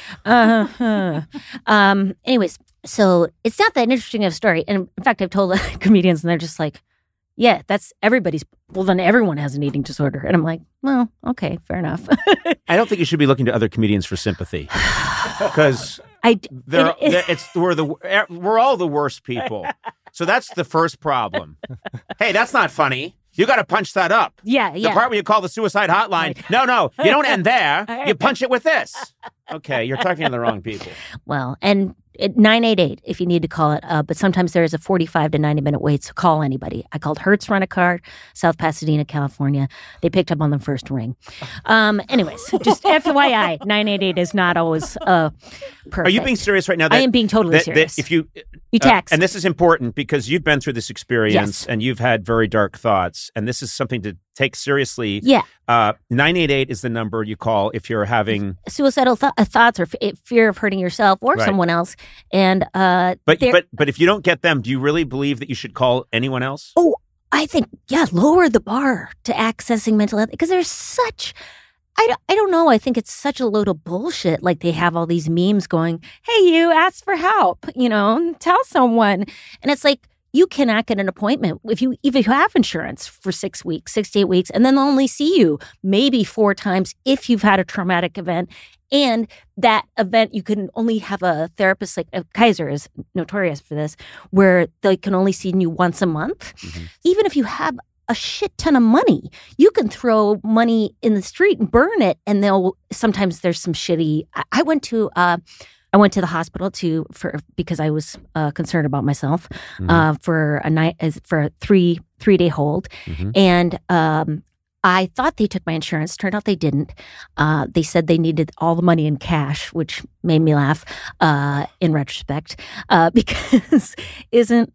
Uh, um. Anyways, so it's not that interesting of a story, and in fact, I've told comedians, and they're just like, yeah, that's everybody's. Well, then everyone has an eating disorder. And I'm like, well, okay, fair enough. I don't think you should be looking to other comedians for sympathy because I, they're, it- it- they're- it's we're the we're all the worst people. So that's the first problem. Hey, that's not funny. You got to punch that up. yeah, The yeah. part where you call the suicide hotline. No, no, you don't end there. You punch it with this. Okay, you're talking to the wrong people. Well, and it, nine eight eight if you need to call it. Uh, but sometimes there is a forty-five to ninety minute wait, so call anybody. I called Hertz Rent-A-Car, South Pasadena, California. They picked up on the first ring. Um, anyways, just F Y I, nine eight eight is not always uh, perfect. Are you being serious right now? That, I am being totally that, that serious. if you You uh, text. and this is important because you've been through this experience Yes. and you've had very dark thoughts, and this is something to take seriously. Yeah. Uh, nine eight eight is the number you call if you're having. Suicidal th- uh, thoughts or f- fear of hurting yourself or Right. someone else. And uh, But there- but but if you don't get them, do you really believe that you should call anyone else? Oh, I think, yeah, lower the bar to accessing mental health because there's such, I don't, I don't know. I think it's such a load of bullshit. Like they have all these memes going, hey, you ask for help, you know, tell someone. And it's like, you cannot get an appointment if you even if you have insurance for six weeks, six to eight weeks, and then they'll only see you maybe four times if you've had a traumatic event. And that event, you can only have a therapist, like uh, Kaiser is notorious for this, where they can only see you once a month. Mm-hmm. Even if you have a shit ton of money, you can throw money in the street and burn it. And they'll sometimes there's some shitty. I, I went to. Uh, I went to the hospital to for because I was uh, concerned about myself Mm-hmm. uh, for a night as for a three three day hold, Mhm. and um, I thought they took my insurance. Turned out they didn't. Uh, they said they needed all the money in cash, which made me laugh uh, in retrospect uh, because isn't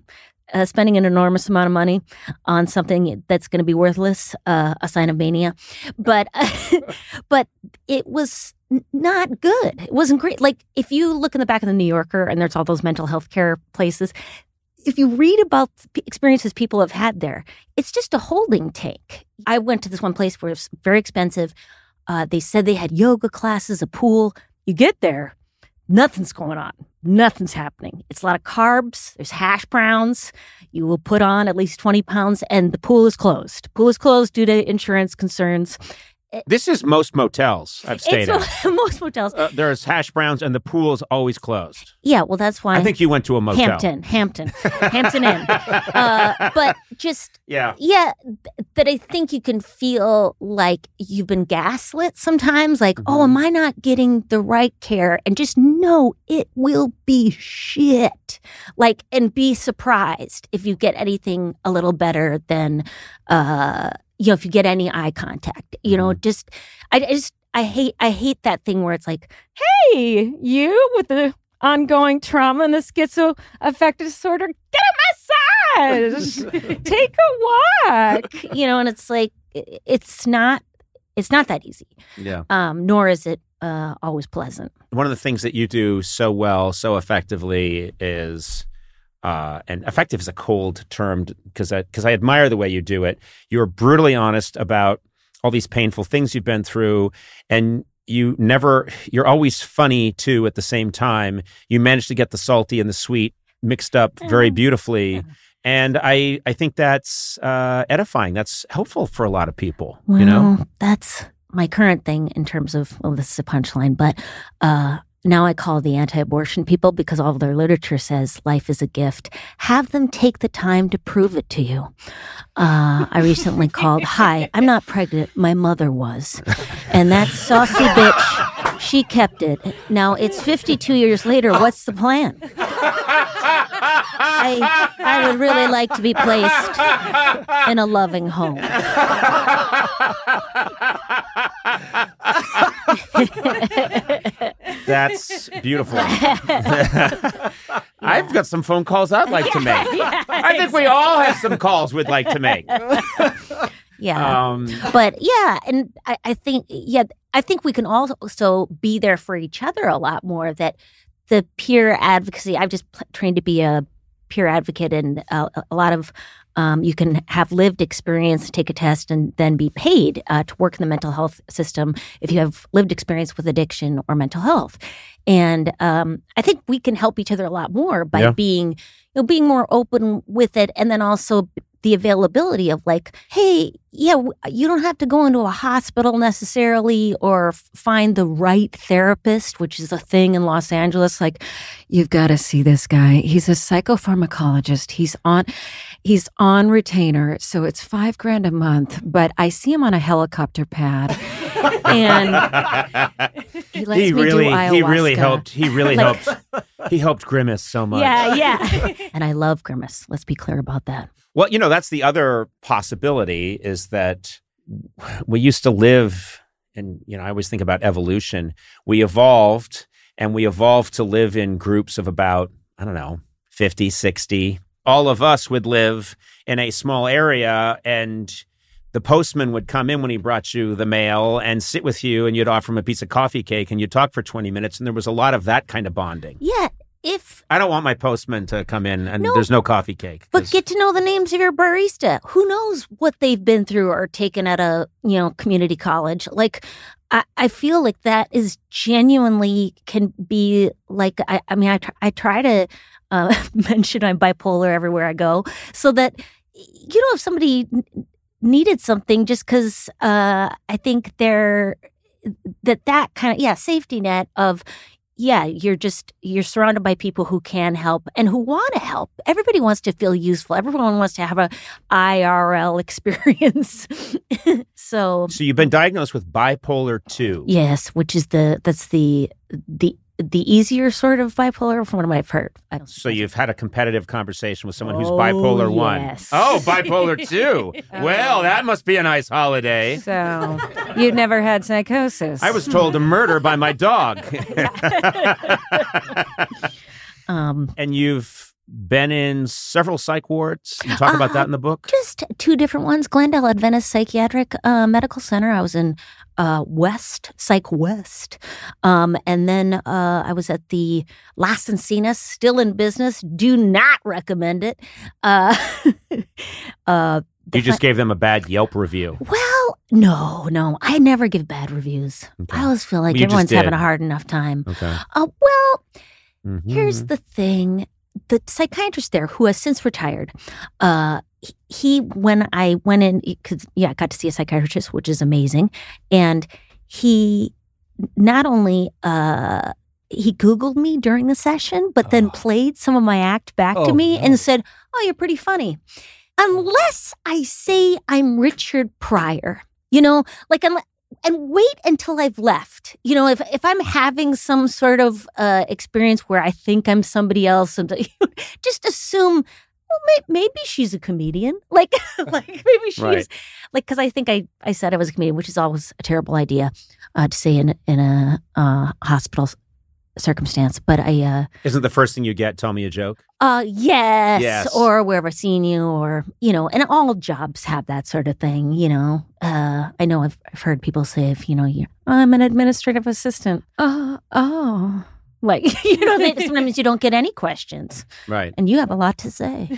uh, spending an enormous amount of money on something that's going to be worthless, uh, a sign of mania. But but it was n- not good. It wasn't great. Like, if you look in the back of the New Yorker and there's all those mental health care places, if you read about the experiences people have had there, it's just a holding tank. I went to this one place where it was very expensive. Uh, they said they had yoga classes, a pool. You get there, nothing's going on. Nothing's happening. It's a lot of carbs. There's hash browns. You will put on at least twenty pounds, and the pool is closed. Pool is closed due to insurance concerns. This is most motels I've stayed at. It's most motels. Uh, there's hash browns, and the pool is always closed. Yeah, well, that's why. I think you went to a motel. Hampton, Hampton, Hampton Inn. Uh, but just, Yeah. yeah, that I think you can feel like you've been gaslit sometimes. Like, oh, am I not getting the right care? And just know it will be shit. Like, and be surprised if you get anything a little better than, uh, you know, if you get any eye contact. You know, just, I, I just, I hate, I hate that thing where it's like, hey, you with the ongoing trauma and the schizoaffective disorder, get a massage, take a walk, you know, and it's like, it's not, it's not that easy. Yeah. Um, nor is it uh, always pleasant. One of the things that you do so well, so effectively is, uh, and effective is a cold term because I, because I admire the way you do it. You're brutally honest about all these painful things you've been through, and you never, you're always funny too at the same time. You manage to get the salty and the sweet mixed up very beautifully. And I, I think that's uh, edifying. That's helpful for a lot of people, Well, you know? that's my current thing in terms of, well, this is a punchline, but uh, now I call the anti-abortion people because all of their literature says life is a gift. Have them take the time to prove it to you. Uh, I recently called, hi, I'm not pregnant. My mother was. And that saucy bitch, she kept it. Now it's fifty-two years later. What's the plan? I, I would really like to be placed in a loving home. That's beautiful. I've got some phone calls I'd like to make. Yeah, I think we all have some calls we'd like to make. Yeah. Um, But yeah, and I, I think, yeah, I think we can also be there for each other a lot more. That the peer advocacy, I've just pl- trained to be a peer advocate, and uh, a lot of, um, you can have lived experience, take a test, and then be paid uh, to work in the mental health system if you have lived experience with addiction or mental health. And um, I think we can help each other a lot more by Yeah. being, you know, being more open with it, and then also the availability of like, hey, yeah, w- you don't have to go into a hospital necessarily or f- find the right therapist, which is a thing in Los Angeles. Like, You've got to see this guy. He's a psychopharmacologist. He's on he's on retainer, so it's five grand a month, but I see him on a helicopter pad. And he lets he me really, do ayahuasca. he really helped. He really Like- helped. He helped Grimace so much. yeah, yeah. And I love Grimace. Let's be clear about that. Well, you know, that's the other possibility is that we used to live, and, you know, I always think about evolution. We evolved, and we evolved to live in groups of about, I don't know, fifty, sixty. All of us would live in a small area, and the postman would come in when he brought you the mail and sit with you, and you'd offer him a piece of coffee cake, and you'd talk for twenty minutes, and there was a lot of that kind of bonding. Yeah, if I don't want my postman to come in and No, there's no coffee cake. but 'cause- get to know the names of your barista. Who knows what they've been through or taken at a, you know, community college. Like, I, I feel like that is genuinely can be like, I, I mean, I, tr- I try to uh, mention I'm bipolar everywhere I go so that, you know, if somebody n- needed something just because uh, I think they're, that that kind of, yeah, safety net of, yeah, you're just, you're surrounded by people who can help and who want to help. Everybody wants to feel useful. Everyone wants to have a I R L experience. so, So you've been diagnosed with bipolar two. yes, which is the, that's the, the, the easier sort of bipolar from what I've heard. I don't So you've had a competitive conversation with someone who's Oh, bipolar one. yes. Oh, bipolar two. Well, that must be a nice holiday. So you've never had psychosis. I was told to murder by my dog. um, And you've been in several psych wards. You talk about Uh, that in the book? Just two different ones. Glendale Adventist Psychiatric uh, Medical Center. I was in uh, West, Psych West. Um, and then uh, I was at the Las Encinas, still in business. Do not recommend it. Uh, uh, You just gave them a bad Yelp review. Well, no, no. I never give bad reviews. Okay. I always feel like Well, you just everyone's having did. a hard enough time. Okay. Uh, well, Mhm. here's the thing. The psychiatrist there, who has since retired, uh, he, he when I went in, because yeah, I got to see a psychiatrist, which is amazing, and he not only uh, he Googled me during the session, but then Oh. played some of my act back Oh, to me no. and said, "Oh, you're pretty funny," unless I say I'm Richard Pryor, you know, like unless. And wait until I've left. You know, if if I'm having some sort of uh, experience where I think I'm somebody else, and just assume, well, may, maybe she's a comedian. Like, like maybe she's Right. like, because I think I, I said I was a comedian, which is always a terrible idea uh, to say in in a uh, hospital circumstance. But I, uh, Isn't the first thing you get, tell me a joke? uh, yes, Yes. or where have I seen you, or you know, and all jobs have that sort of thing. You know, uh, I know I've, I've heard people say, if you know, you're, I'm an administrative assistant. Uh, oh, like you know, they, sometimes you don't get any questions, Right. and you have a lot to say.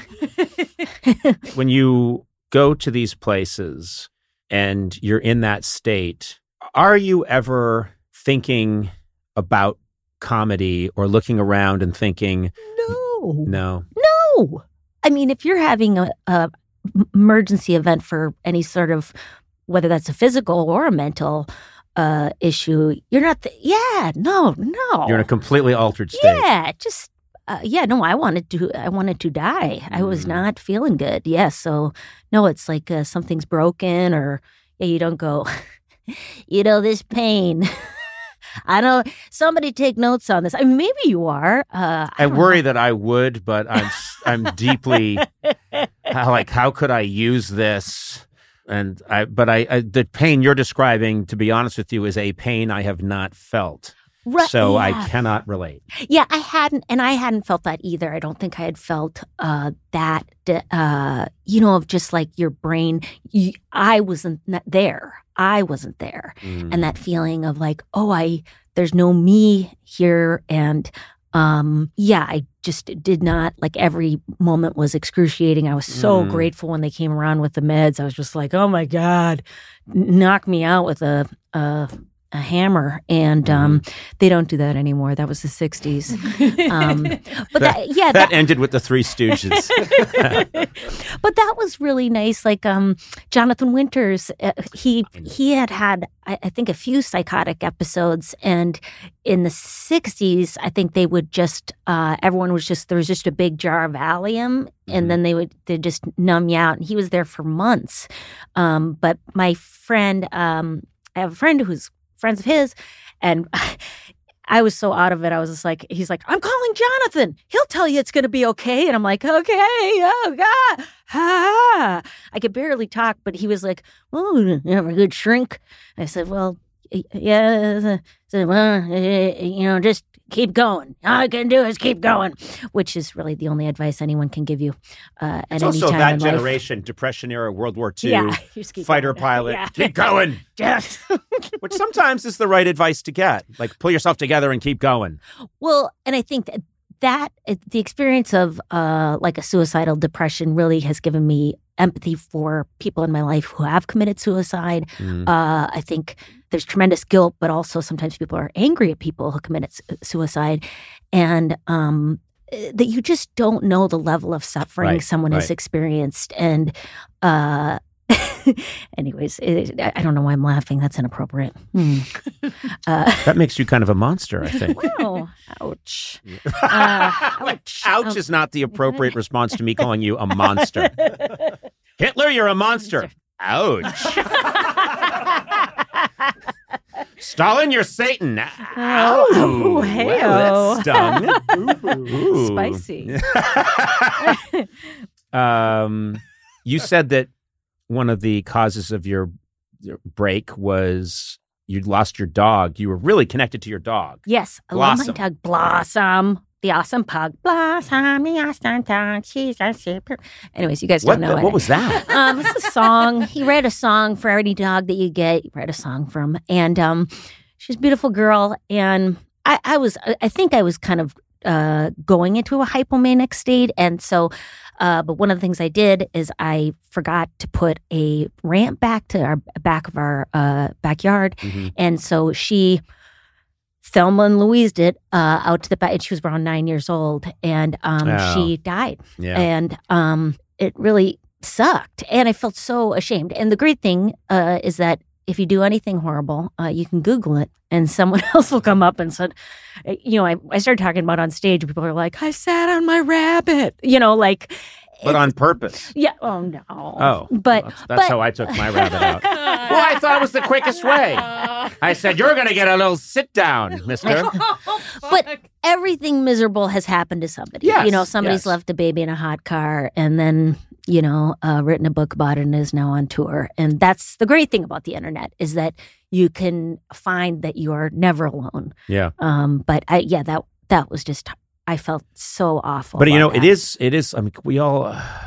When you go to these places and you're in that state, are you ever thinking about comedy or looking around and thinking, No, no, no. I mean, if you're having a, a emergency event for any sort of, whether that's a physical or a mental uh, issue, you're not. The, yeah, no, no. you're in a completely altered state? Yeah, just uh, yeah. No, I wanted to. I wanted to die. I was Mm. not feeling good. Yeah, so no, it's like uh, something's broken, or yeah, you don't go. You know, this pain. I don't. Somebody take notes on this. I mean, maybe you are. Uh, I don't worry know. that I would, but I'm I'm deeply how, like, how could I use this? And I, but I, I, the pain you're describing, to be honest with you, is a pain I have not felt. Right, So I yeah. cannot relate. Yeah, I hadn't, and I hadn't felt that either. I don't think I had felt uh, that, uh, you know, of just like your brain. You, I wasn't n- there. I wasn't there, Mm. and that feeling of like, oh, I there's no me here, and um, yeah, I just did not like. Every moment was excruciating. I was so Mm. grateful when they came around with the meds. I was just like, oh my god, N- knock me out with a. a a hammer, and um, they don't do that anymore. That was the sixties. Um, but that, yeah, That that, ended with the Three Stooges. but that was really nice. Like um, Jonathan Winters, uh, he he had had I, I think a few psychotic episodes, and in the sixties, I think they would just uh, everyone was just there was just a big jar of Valium, Mhm. and then they would they just numb you out, and he was there for months. Um, but my friend, um, I have a friend who's friends of his, and I was so out of it. I was just like, he's like, I'm calling Jonathan. He'll tell you it's going to be okay. And I'm like, okay, oh God, ah. I could barely talk, but he was like, oh, you have a good shrink. I said, well, yeah. I said, well, you know, just keep going. All I can do is keep going, which is really the only advice anyone can give you uh, at It's any also time that in life. generation, Depression era, World War Two, Yeah, you just keep fighter going. pilot, Yeah. keep going. Yes. Which sometimes is the right advice to get. Like, pull yourself together and keep going. Well, and I think that that the experience of uh, like a suicidal depression really has given me empathy for people in my life who have committed suicide. Mm. Uh, I think there's tremendous guilt, but also sometimes people are angry at people who committed su- suicide, and um, that you just don't know the level of suffering Right, someone has right. experienced. And uh, anyways, it, I don't know why I'm laughing. That's inappropriate. Hmm. Uh, That makes you kind of a monster, I think. oh, ouch. Uh, ouch. Ouch is not the appropriate response to me calling you a monster. Hitler, you're a monster. Ouch. Stalin, you're Satan. Ow. Oh, Well, hey-o. that stung. Ooh. Spicy. um, you said that one of the causes of your your break was you lost your dog. You were really connected to your dog. Yes, I love Blossom. my dog Blossom. the awesome pug. Blossom, the awesome dog, she's a super. Anyways, you guys What, don't know the- it. what was that? Um, it's a song. He read a song for any dog that you get. You read a song from, and um, she's a beautiful girl. And I, I was, I think I was kind of uh, going into a hypomanic state, and so. Uh, but one of the things I did is I forgot to put a ramp back to our back of our uh, backyard, Mm-hmm. and so she. Thelma and Louise did uh, out to the back. And she was around nine years old, and um, Oh. she died. Yeah. And um, it really sucked. And I felt so ashamed. And the great thing uh, is that if you do anything horrible, uh, you can Google it and someone else will come up and said, you know, I, I started talking about on stage. People are like, I sat on my rabbit, you know, like. But on purpose. Yeah. Oh, no. Oh. But. That's, that's but, how I took my rabbit out. Well, I thought it was the quickest way. I said, you're going to get a little sit down, mister. But everything miserable has happened to somebody. Yes, You know, somebody's yes. left a baby in a hot car and then, you know, uh, written a book about it and is now on tour. And that's the great thing about the internet is that you can find that you are never alone. Yeah. Um, but I, yeah, that that was just, I felt so awful. But, you know, about it that. is, it is, I mean, we all,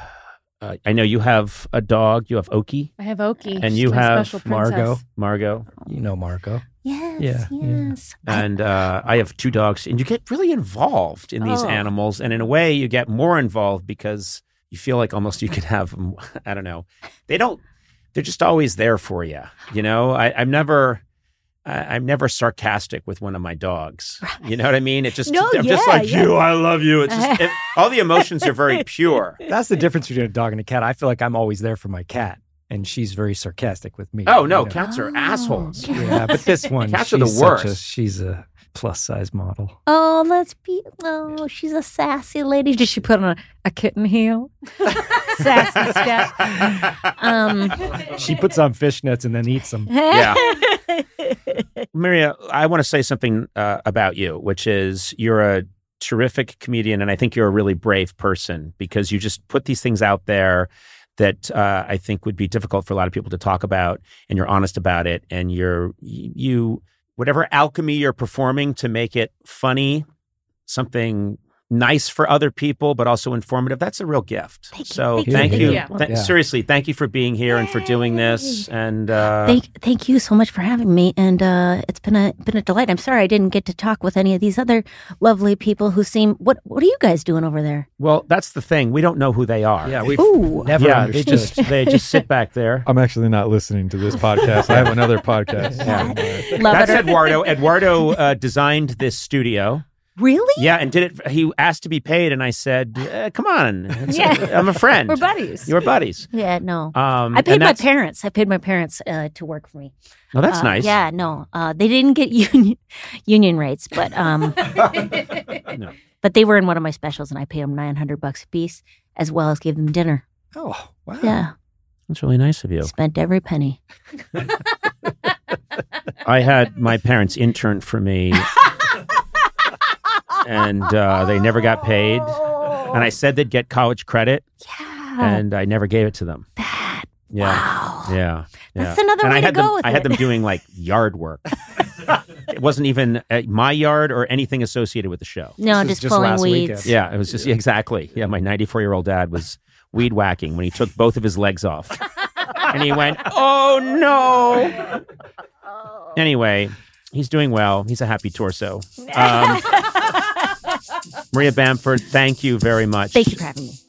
uh, I know you have a dog, you have Oki, I have Oki. and She's you my have special Margot. princess. Margot, You know Marco. Yes, Yeah, yeah. yes. I- and uh, I have two dogs. And you get really involved in these Oh. animals. And in a way, you get more involved because you feel like almost you could have them. I don't know. They don't, they're just always there for you. You know, I, I'm never. I- I'm never sarcastic with one of my dogs. You know what I mean? It just, No, I'm just yeah, like, yeah. you, I love you. It's just, it, all the emotions are very pure. That's the difference between a dog and a cat. I feel like I'm always there for my cat, and she's very sarcastic with me. Oh, no, you know? cats are Oh. assholes. Yeah, but this one, Cats are the she's such a- worst. she's a plus size model. Oh, let's be. Oh, she's a sassy lady. Did she put on a, a kitten heel? Sassy stuff. Um, She puts on fishnets and then eats them. Yeah. Maria, I want to say something uh, about you, which is you're a terrific comedian, and I think you're a really brave person because you just put these things out there that uh, I think would be difficult for a lot of people to talk about, and you're honest about it, and you're you whatever alchemy you're performing to make it funny, something nice for other people, but also informative. That's a real gift. Thank you, so thank you, thank thank you. you. Th- Yeah. Seriously, thank you for being here and for doing this. And uh, Thank, thank you so much for having me, and uh, it's been a been a delight. I'm sorry I didn't get to talk with any of these other lovely people who seem. What What are you guys doing over there? well, that's the thing. We don't know who they are. Yeah, we've Ooh. never yeah, they understood. just they just sit back there. I'm actually not listening to this podcast. I have another podcast. Love That's it. Eduardo. Eduardo uh, designed this studio. Really? Yeah, and did it. He asked to be paid, and I said, uh, "Come on, It's- Yeah. I'm a friend. We're buddies. You're buddies." Yeah. No. Um, I paid and my that's- parents. I paid my parents uh, to work for me. Oh, that's Uh, nice. Yeah. No. Uh, they didn't get union union rates, but um, No. but they were in one of my specials, and I paid them nine hundred bucks a piece, as well as gave them dinner. Oh, wow. Yeah. That's really nice of you. Spent every penny. I had my parents intern for me, and uh, they never got paid. And I said they'd get college credit, Yeah. and I never gave it to them. that. Yeah, Wow. yeah. That's yeah. another and way I to had go them, with I had it. them doing like yard work. It wasn't even uh, my yard or anything associated with the show. No, This is just, just pulling last weeds. weekend. Yeah, it was just exactly. Yeah, my ninety-four-year-old dad was weed whacking when he took both of his legs off, and he went, "Oh no!" Anyway, he's doing well. He's a happy torso. Um, Maria Bamford, thank you very much. Thank you for having me.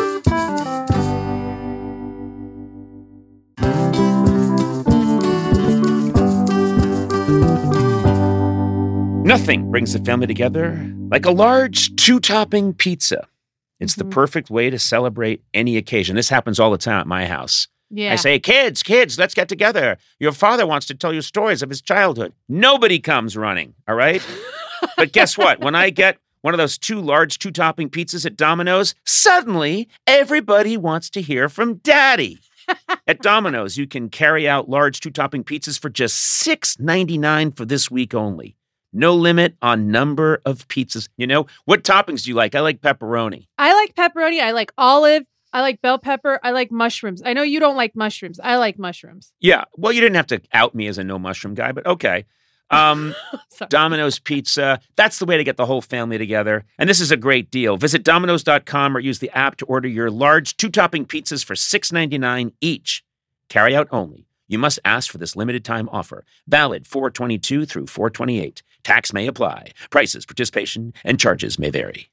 Nothing brings a family together like a large two-topping pizza. It's the perfect way to celebrate any occasion. This happens all the time at my house. Yeah. I say, kids, kids, let's get together. Your father wants to tell you stories of his childhood. Nobody comes running, all right? But guess what? When I get one of those two large two-topping pizzas at Domino's, suddenly everybody wants to hear from Daddy. At Domino's, you can carry out large two-topping pizzas for just six ninety-nine for this week only. No limit on number of pizzas. You know, what toppings do you like? I like pepperoni. I like pepperoni. I like olive. I like bell pepper. I like mushrooms. I know you don't like mushrooms. I like mushrooms. Yeah, well, you didn't have to out me as a no mushroom guy, but okay. Um, Sorry. Domino's Pizza. That's the way to get the whole family together. And this is a great deal. Visit Domino's dot com or use the app to order your large two-topping pizzas for six ninety-nine each. Carry out only. You must ask for this limited time offer. Valid four twenty-two through four twenty-eight. Tax may apply. Prices, participation, and charges may vary.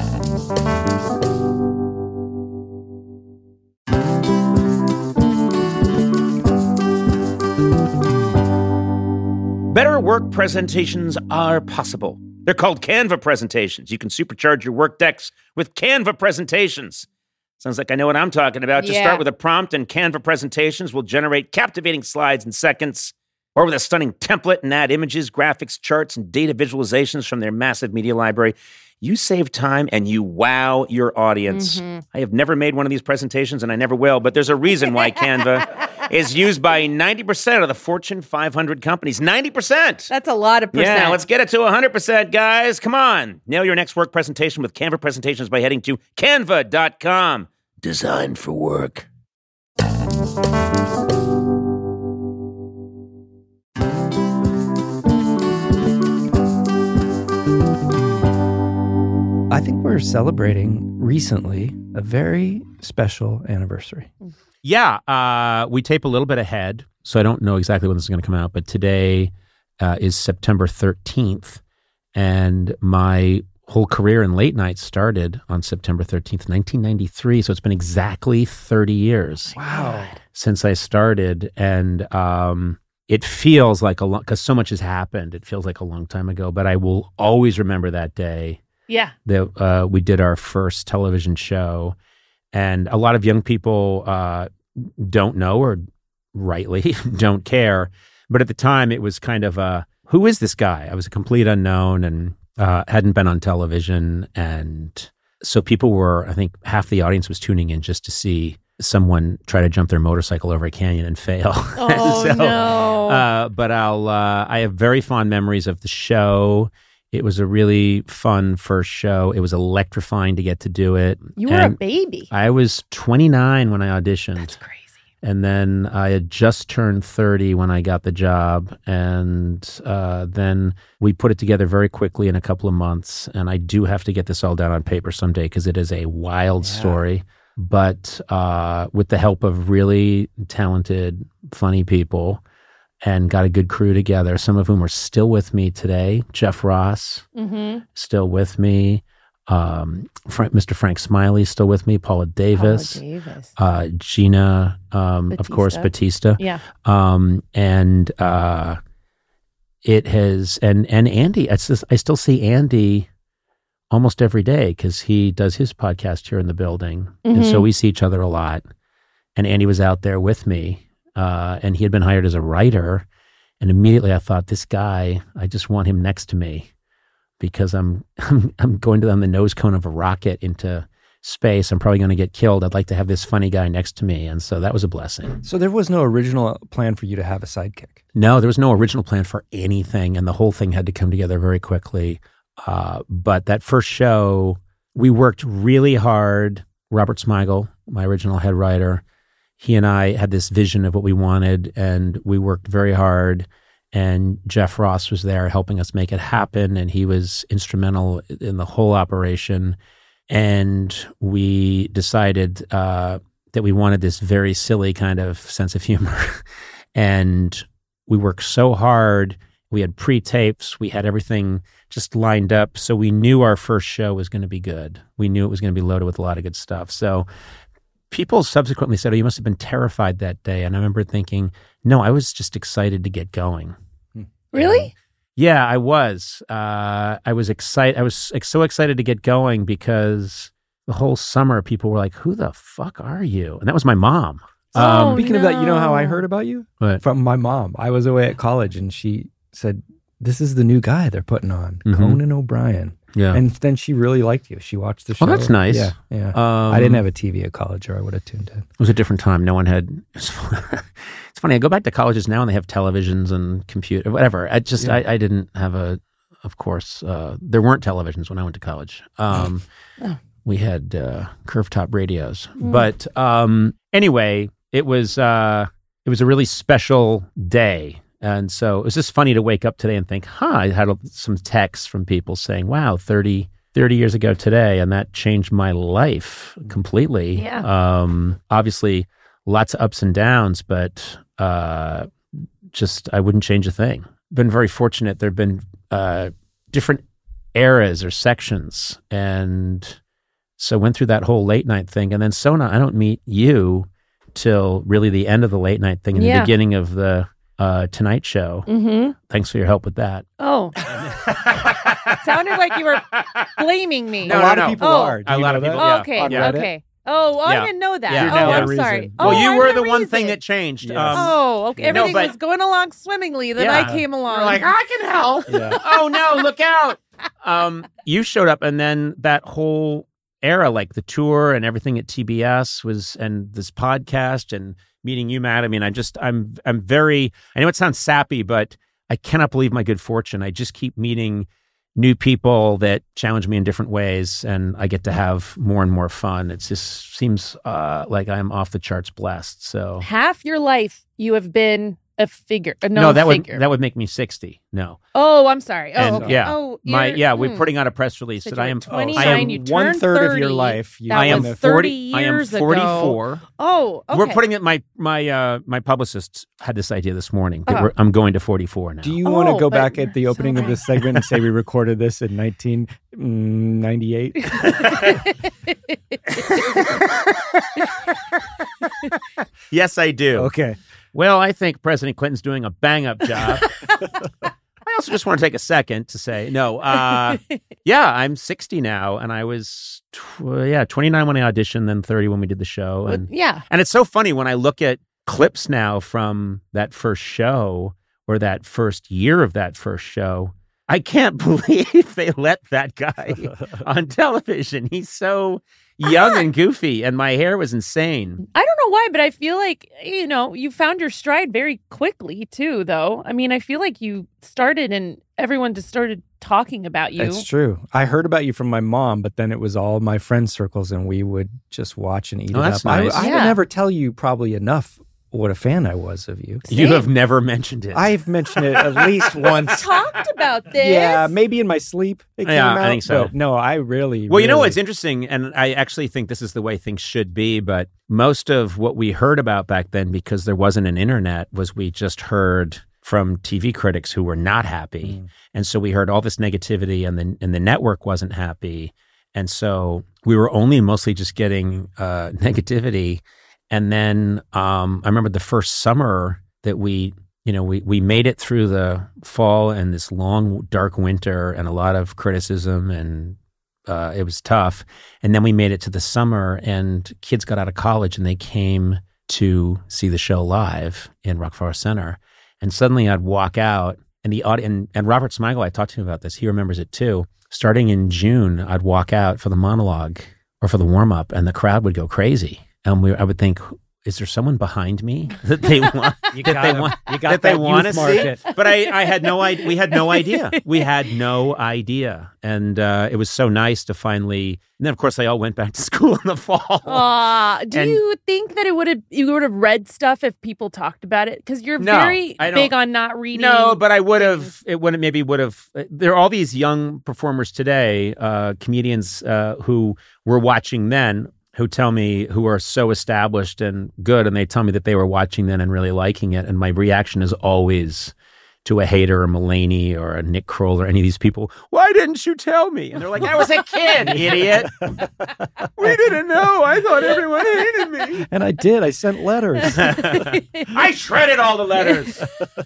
Better work presentations are possible. They're called Canva presentations. You can supercharge your work decks with Canva presentations. Sounds like I know what I'm talking about. Just Yeah. start with a prompt, and Canva presentations will generate captivating slides in seconds, or with a stunning template and add images, graphics, charts, and data visualizations from their massive media library. You save time and you wow your audience. I have never made one of these presentations, and I never will, but there's a reason why Canva is used by ninety percent of the Fortune five hundred companies. ninety percent! That's a lot of percent. Yeah, let's get it to one hundred percent, guys. Come on. Nail your next work presentation with Canva presentations by heading to canva dot com. Designed for work. I think we're celebrating recently a very special anniversary. Yeah, uh, we tape a little bit ahead, so I don't know exactly when this is going to come out, but today uh, is September thirteenth, and my whole career in late night started on September thirteenth, nineteen ninety-three, so it's been exactly thirty years Wow. since I started, and um, it feels like a long, because so much has happened, it feels like a long time ago, but I will always remember that day Yeah. that uh, we did our first television show. And a lot of young people uh, don't know, or rightly don't care. But at the time, it was kind of a, who is this guy? I was a complete unknown and uh, hadn't been on television. And so people were, I think half the audience was tuning in just to see someone try to jump their motorcycle over a canyon and fail. Oh, So, no. Uh, but I'll, uh, I have very fond memories of the show. It was a really fun first show. It was electrifying to get to do it. You were And a baby. I was twenty-nine when I auditioned. That's crazy. And then I had just turned thirty when I got the job. And uh, then we put it together very quickly in a couple of months. And I do have to get this all down on paper someday because it is a wild Yeah. story. But uh, with the help of really talented, funny people, and got a good crew together, some of whom are still with me today. Jeff Ross, Mm-hmm. still with me. Um, Frank, Mister Frank Smiley, still with me. Paula Davis. Paula Davis. Uh, Gina, um, of course, Batista. Yeah. Um, and uh, it has, and and Andy, it's just, I still see Andy almost every day because he does his podcast here in the building. And so Mhm. we see each other a lot. And Andy was out there with me, uh, and he had been hired as a writer. And immediately I thought, this guy, I just want him next to me because I'm I'm, I'm going to on the nose cone of a rocket into space. I'm probably going to get killed. I'd like to have this funny guy next to me. And so that was a blessing. So there was no original plan for you to have a sidekick. No, there was no original plan for anything, and the whole thing had to come together very quickly. Uh, but that first show, we worked really hard. Robert Smigel, my original head writer, he and I had this vision of what we wanted, and we worked very hard. And Jeff Ross was there helping us make it happen, and he was instrumental in the whole operation. And we decided uh, that we wanted this very silly kind of sense of humor. And we worked so hard. We had pre-tapes. We had everything just lined up. So we knew our first show was going to be good. We knew it was going to be loaded with a lot of good stuff. So people subsequently said, oh, you must have been terrified that day. And I remember thinking, no, I was just excited to get going. Really? Yeah, I was. Uh, I was excited. I was ex- so excited to get going because the whole summer people were like, who the fuck are you? And that was my mom. Oh, Speaking of that, you know how I no. heard about you? What? From my mom. I was away at college and she said, this is the new guy they're putting on, Mhm. Conan O'Brien. Yeah. And then she really liked you. She watched the show. Oh, that's nice. Yeah, yeah. Um, I didn't have a T V at college or I would have tuned in. It was a different time. No one had. It's funny. I go back to colleges now and they have televisions and computer, whatever. I just, Yeah. I, I didn't have a, of course, uh, there weren't televisions when I went to college. Um, Oh. We had uh, curved top radios. But um, anyway, it was, uh, it was a really special day. And so it was just funny to wake up today and think, huh, I had a, some texts from people saying, wow, thirty, thirty years ago today, and that changed my life completely. Yeah. Um, obviously, lots of ups and downs, but uh, just I wouldn't change a thing. Been very fortunate. There have been uh, different eras or sections, and so went through that whole late night thing. And then Sona, I don't meet you till really the end of the late night thing and Yeah. the beginning of the uh, Tonight Show. Mm-hmm. Thanks for your help with that. Oh. Sounded like you were blaming me. No, a lot no, of no. people Oh. are. Do A you lot know of people, that? yeah. Oh, okay. On Reddit? Okay. Oh, oh Yeah. I didn't know that. Yeah. Oh, You're I'm the sorry. reason. Oh, well, you I'm were the one reason. thing that changed. Yes. Um, Oh, okay. No, Everything but- was going along swimmingly. Then Yeah. I came along. You're like, I can help. Yeah. Oh no, look out. Um, you showed up, and then that whole era, like the tour and everything at T B S was, and this podcast and meeting you, Matt. I mean, I just, I'm, I'm very, I know it sounds sappy, but I cannot believe my good fortune. I just keep meeting new people that challenge me in different ways, and I get to have more and more fun. It just seems uh, like I'm off the charts blessed. So half your life you have been a figure. A no, known that figure. would that would make me sixty. No, Oh, I'm sorry. Oh, and okay. yeah, Oh, my you're- yeah, we're hmm. putting out a press release So that you're I am twenty-nine, I am you one turned third of thirty. your life. You That I am was forty. thirty I am years ago. forty-four. Oh, okay. We're putting it. My my uh, my publicist had this idea this morning. That Uh-huh. we're, I'm going to forty-four now. Do you want to Oh, go but back at the you're opening so of this segment and say we recorded this in nineteen ninety-eight? Yes, I do. Okay. Well, I think President Clinton's doing a bang up job. I also just want to take a second to say, no, uh, yeah, I'm sixty now, and I was, tw- yeah, twenty-nine when I auditioned, then thirty when we did the show. And, yeah. and it's so funny when I look at clips now from that first show or that first year of that first show. I can't believe they let that guy on television. He's so young and goofy, and my hair was insane. I don't know why, but I feel like, you know, you found your stride very quickly too, though. I mean, I feel like you started and everyone just started talking about you. That's true. I heard about you from my mom, but then it was all my friend circles, and we would just watch and eat Oh, it that's up. I- nice. I, Yeah. would never tell you probably enough what a fan I was of you. You Same. have never mentioned it. I've mentioned it at least once. Talked about this. Yeah, maybe in my sleep it came Yeah, out. I think so. But no, I really. Well, you know really- what's interesting, and I actually think this is the way things should be, but most of what we heard about back then, because there wasn't an internet, was we just heard from T V critics who were not happy. Mm. And so we heard all this negativity, and the, and the network wasn't happy. And so we were only mostly just getting uh, negativity. And then um, I remember the first summer that we, you know, we, we made it through the fall and this long, dark winter and a lot of criticism, and uh, it was tough. And then we made it to the summer, and kids got out of college and they came to see the show live in Rock Forest Center. And suddenly I'd walk out, and the audience, and, and Robert Smigel, I talked to him about this. He remembers it too. Starting in June, I'd walk out for the monologue or for the warm up, and the crowd would go crazy. And we, I would think, is there someone behind me that they want? You that got they him. want? You got that they that want to youth see? market. But I, I had no idea. We had no idea. We had no idea, and uh, it was so nice to finally. And then, of course, they all went back to school in the fall. Uh, do And- you think that it would have you would have read stuff if people talked about it? Because you're No, very I don't- big on not reading. No, but I would have. things. It would maybe would have. There are all these young performers today, uh, comedians uh, who were watching then, who tell me who are so established and good, and they tell me that they were watching then and really liking it. And my reaction is always to a hater, or Mulaney, or a Nick Kroll, or any of these people. Why didn't you tell me? And they're like, I was a kid, idiot. We didn't know. I thought everyone hated me. And I did. I sent letters. I shredded all the letters.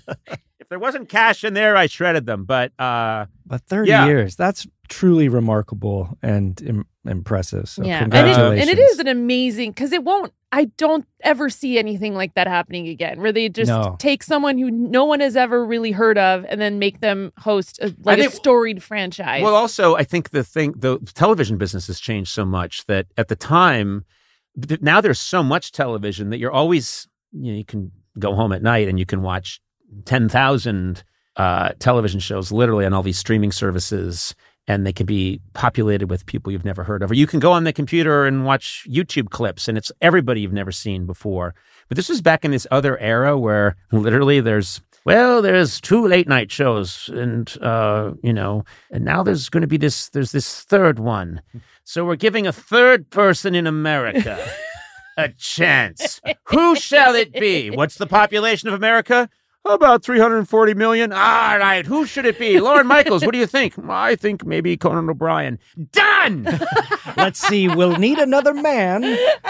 If there wasn't cash in there, I shredded them. But uh, But thirty Yeah. years, that's truly remarkable and Im- impressive. So yeah, and it, congratulations. and it is an amazing because it won't. I don't ever see anything like that happening again, where they just No. take someone who no one has ever really heard of and then make them host a, like a think- storied franchise. well, also, I think the thing, the television business has changed so much that at the time, th- now there's so much television that you're always, you know, you can go home at night and you can watch ten thousand uh, television shows literally on all these streaming services. and they can be populated with people you've never heard of. Or you can go on the computer and watch YouTube clips, and it's everybody you've never seen before. But this was back in this other era where literally there's, well, there's two late night shows, and, uh, you know, and now there's going to be this, there's this third one. So we're giving a third person in America a chance. Who shall it be? What's the population of America? About three hundred forty million. All right, who should it be? Lauren Michaels, what do you think? I think maybe Conan O'Brien. Done! Let's see, we'll need another man.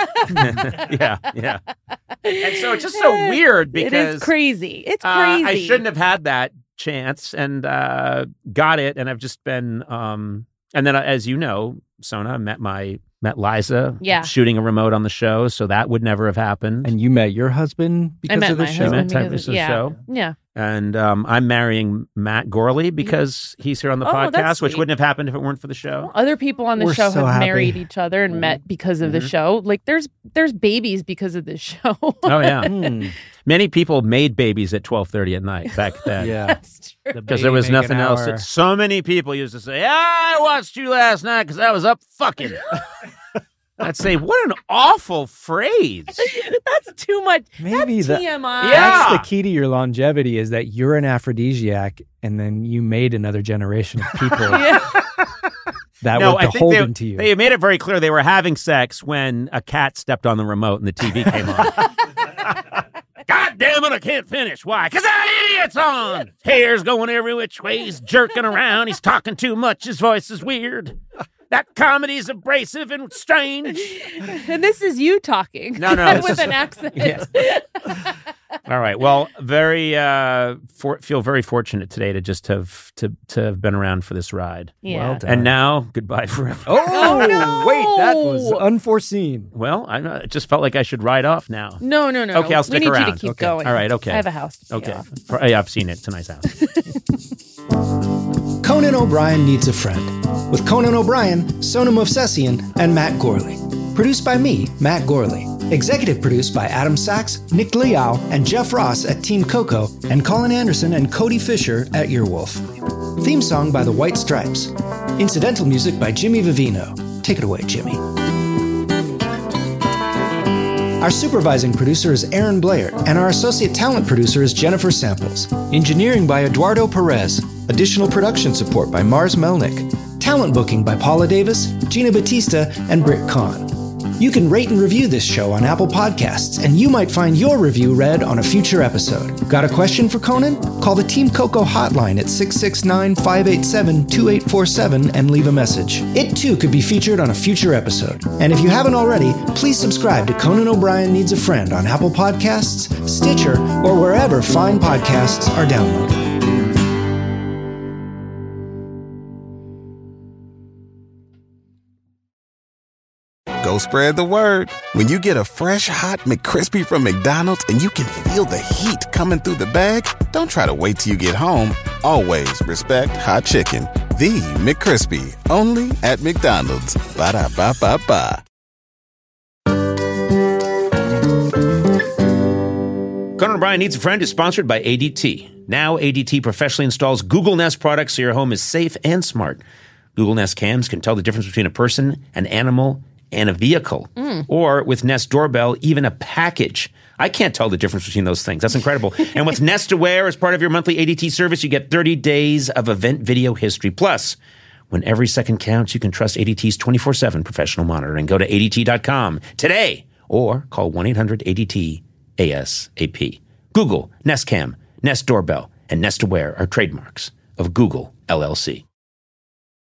yeah, yeah. And so it's just so weird because... It is crazy. It's uh, crazy. I shouldn't have had that chance and uh, got it, and I've just been... Um, and then, uh, as you know, Sona, met my... Met Liza yeah. shooting a remote on the show, so that would never have happened. And you met your husband because I met of the my show? husband Met because of the yeah. show. Yeah. And um, I'm marrying Matt Gorley because he's here on the Oh, podcast, that's which sweet. wouldn't have happened if it weren't for the show. Other people on the We're show so have happy. married each other and met because of the Mhm. show. Like there's there's babies because of this show. Oh, yeah. Mm. Many people made babies at twelve thirty at night back then. Yeah. That's true. Because there was Baby make nothing an else. hour. That so many people used to say, I watched you last night because I was up fucking. I'd say, what an awful phrase. That's too much. Maybe That's that- T M I. Yeah. That's the key to your longevity is that you're an aphrodisiac and then you made another generation of people Yeah. that No, were I think beholden they, to you. they made it very clear they were having sex when a cat stepped on the remote and the T V came on. God damn it, I can't finish. Why? Because that idiot's on. Hair's going every which way. He's jerking around. He's talking too much. His voice is weird. That comedy's abrasive and strange. And this is you talking. No, no, it's with just- an accent. Yeah. All right. Well, very uh, for, feel very fortunate today to just have to to have been around for this ride. Yeah. Well done. And now, goodbye forever. Oh, Oh, no. wait, that was unforeseen. Well, I know, it just felt like I should ride off now. No, no, no. Okay, I'll stick we need around. you to keep Okay. going. All right, okay. I have a house to see Okay. off. For- yeah, I've seen it. It's a nice house. Conan O'Brien Needs a Friend, with Conan O'Brien, Sona Movsesian, and Matt Gorley. Produced by me, Matt Gorley. Executive produced by Adam Sachs, Nick Liao, and Jeff Ross at Team Coco, and Colin Anderson and Cody Fisher at Earwolf. Theme song by The White Stripes. Incidental music by Jimmy Vivino. Take it away, Jimmy. Our supervising producer is Aaron Blair, and our associate talent producer is Jennifer Samples. Engineering by Eduardo Perez. Additional production support by Mars Melnick. Talent booking by Paula Davis, Gina Batista, and Britt Kahn. You can rate and review this show on Apple Podcasts, and you might find your review read on a future episode. Got a question for Conan? Call the Team Coco hotline at six six nine, five eight seven, two eight four seven and leave a message. It too could be featured on a future episode. And if you haven't already, please subscribe to Conan O'Brien Needs a Friend on Apple Podcasts, Stitcher, or wherever fine podcasts are downloaded. Go spread the word. When you get a fresh, hot McCrispy from McDonald's and you can feel the heat coming through the bag, don't try to wait till you get home. Always respect hot chicken. The McCrispy, only at McDonald's. Ba-da-ba-ba-ba. Conan O'Brien Needs a Friend is sponsored by A D T. Now A D T professionally installs Google Nest products so your home is safe and smart. Google Nest cams can tell the difference between a person, an animal, and a vehicle. Mm. Or with Nest Doorbell, even a package. I can't tell the difference between those things. That's incredible. And with Nest Aware, as part of your monthly A D T service, you get thirty days of event video history. Plus, when every second counts, you can trust A D T's twenty-four seven professional monitoring. Go to A D T dot com today or call one eight hundred A D T A S A P. Google, Nest Cam, Nest Doorbell, and Nest Aware are trademarks of Google, L L C.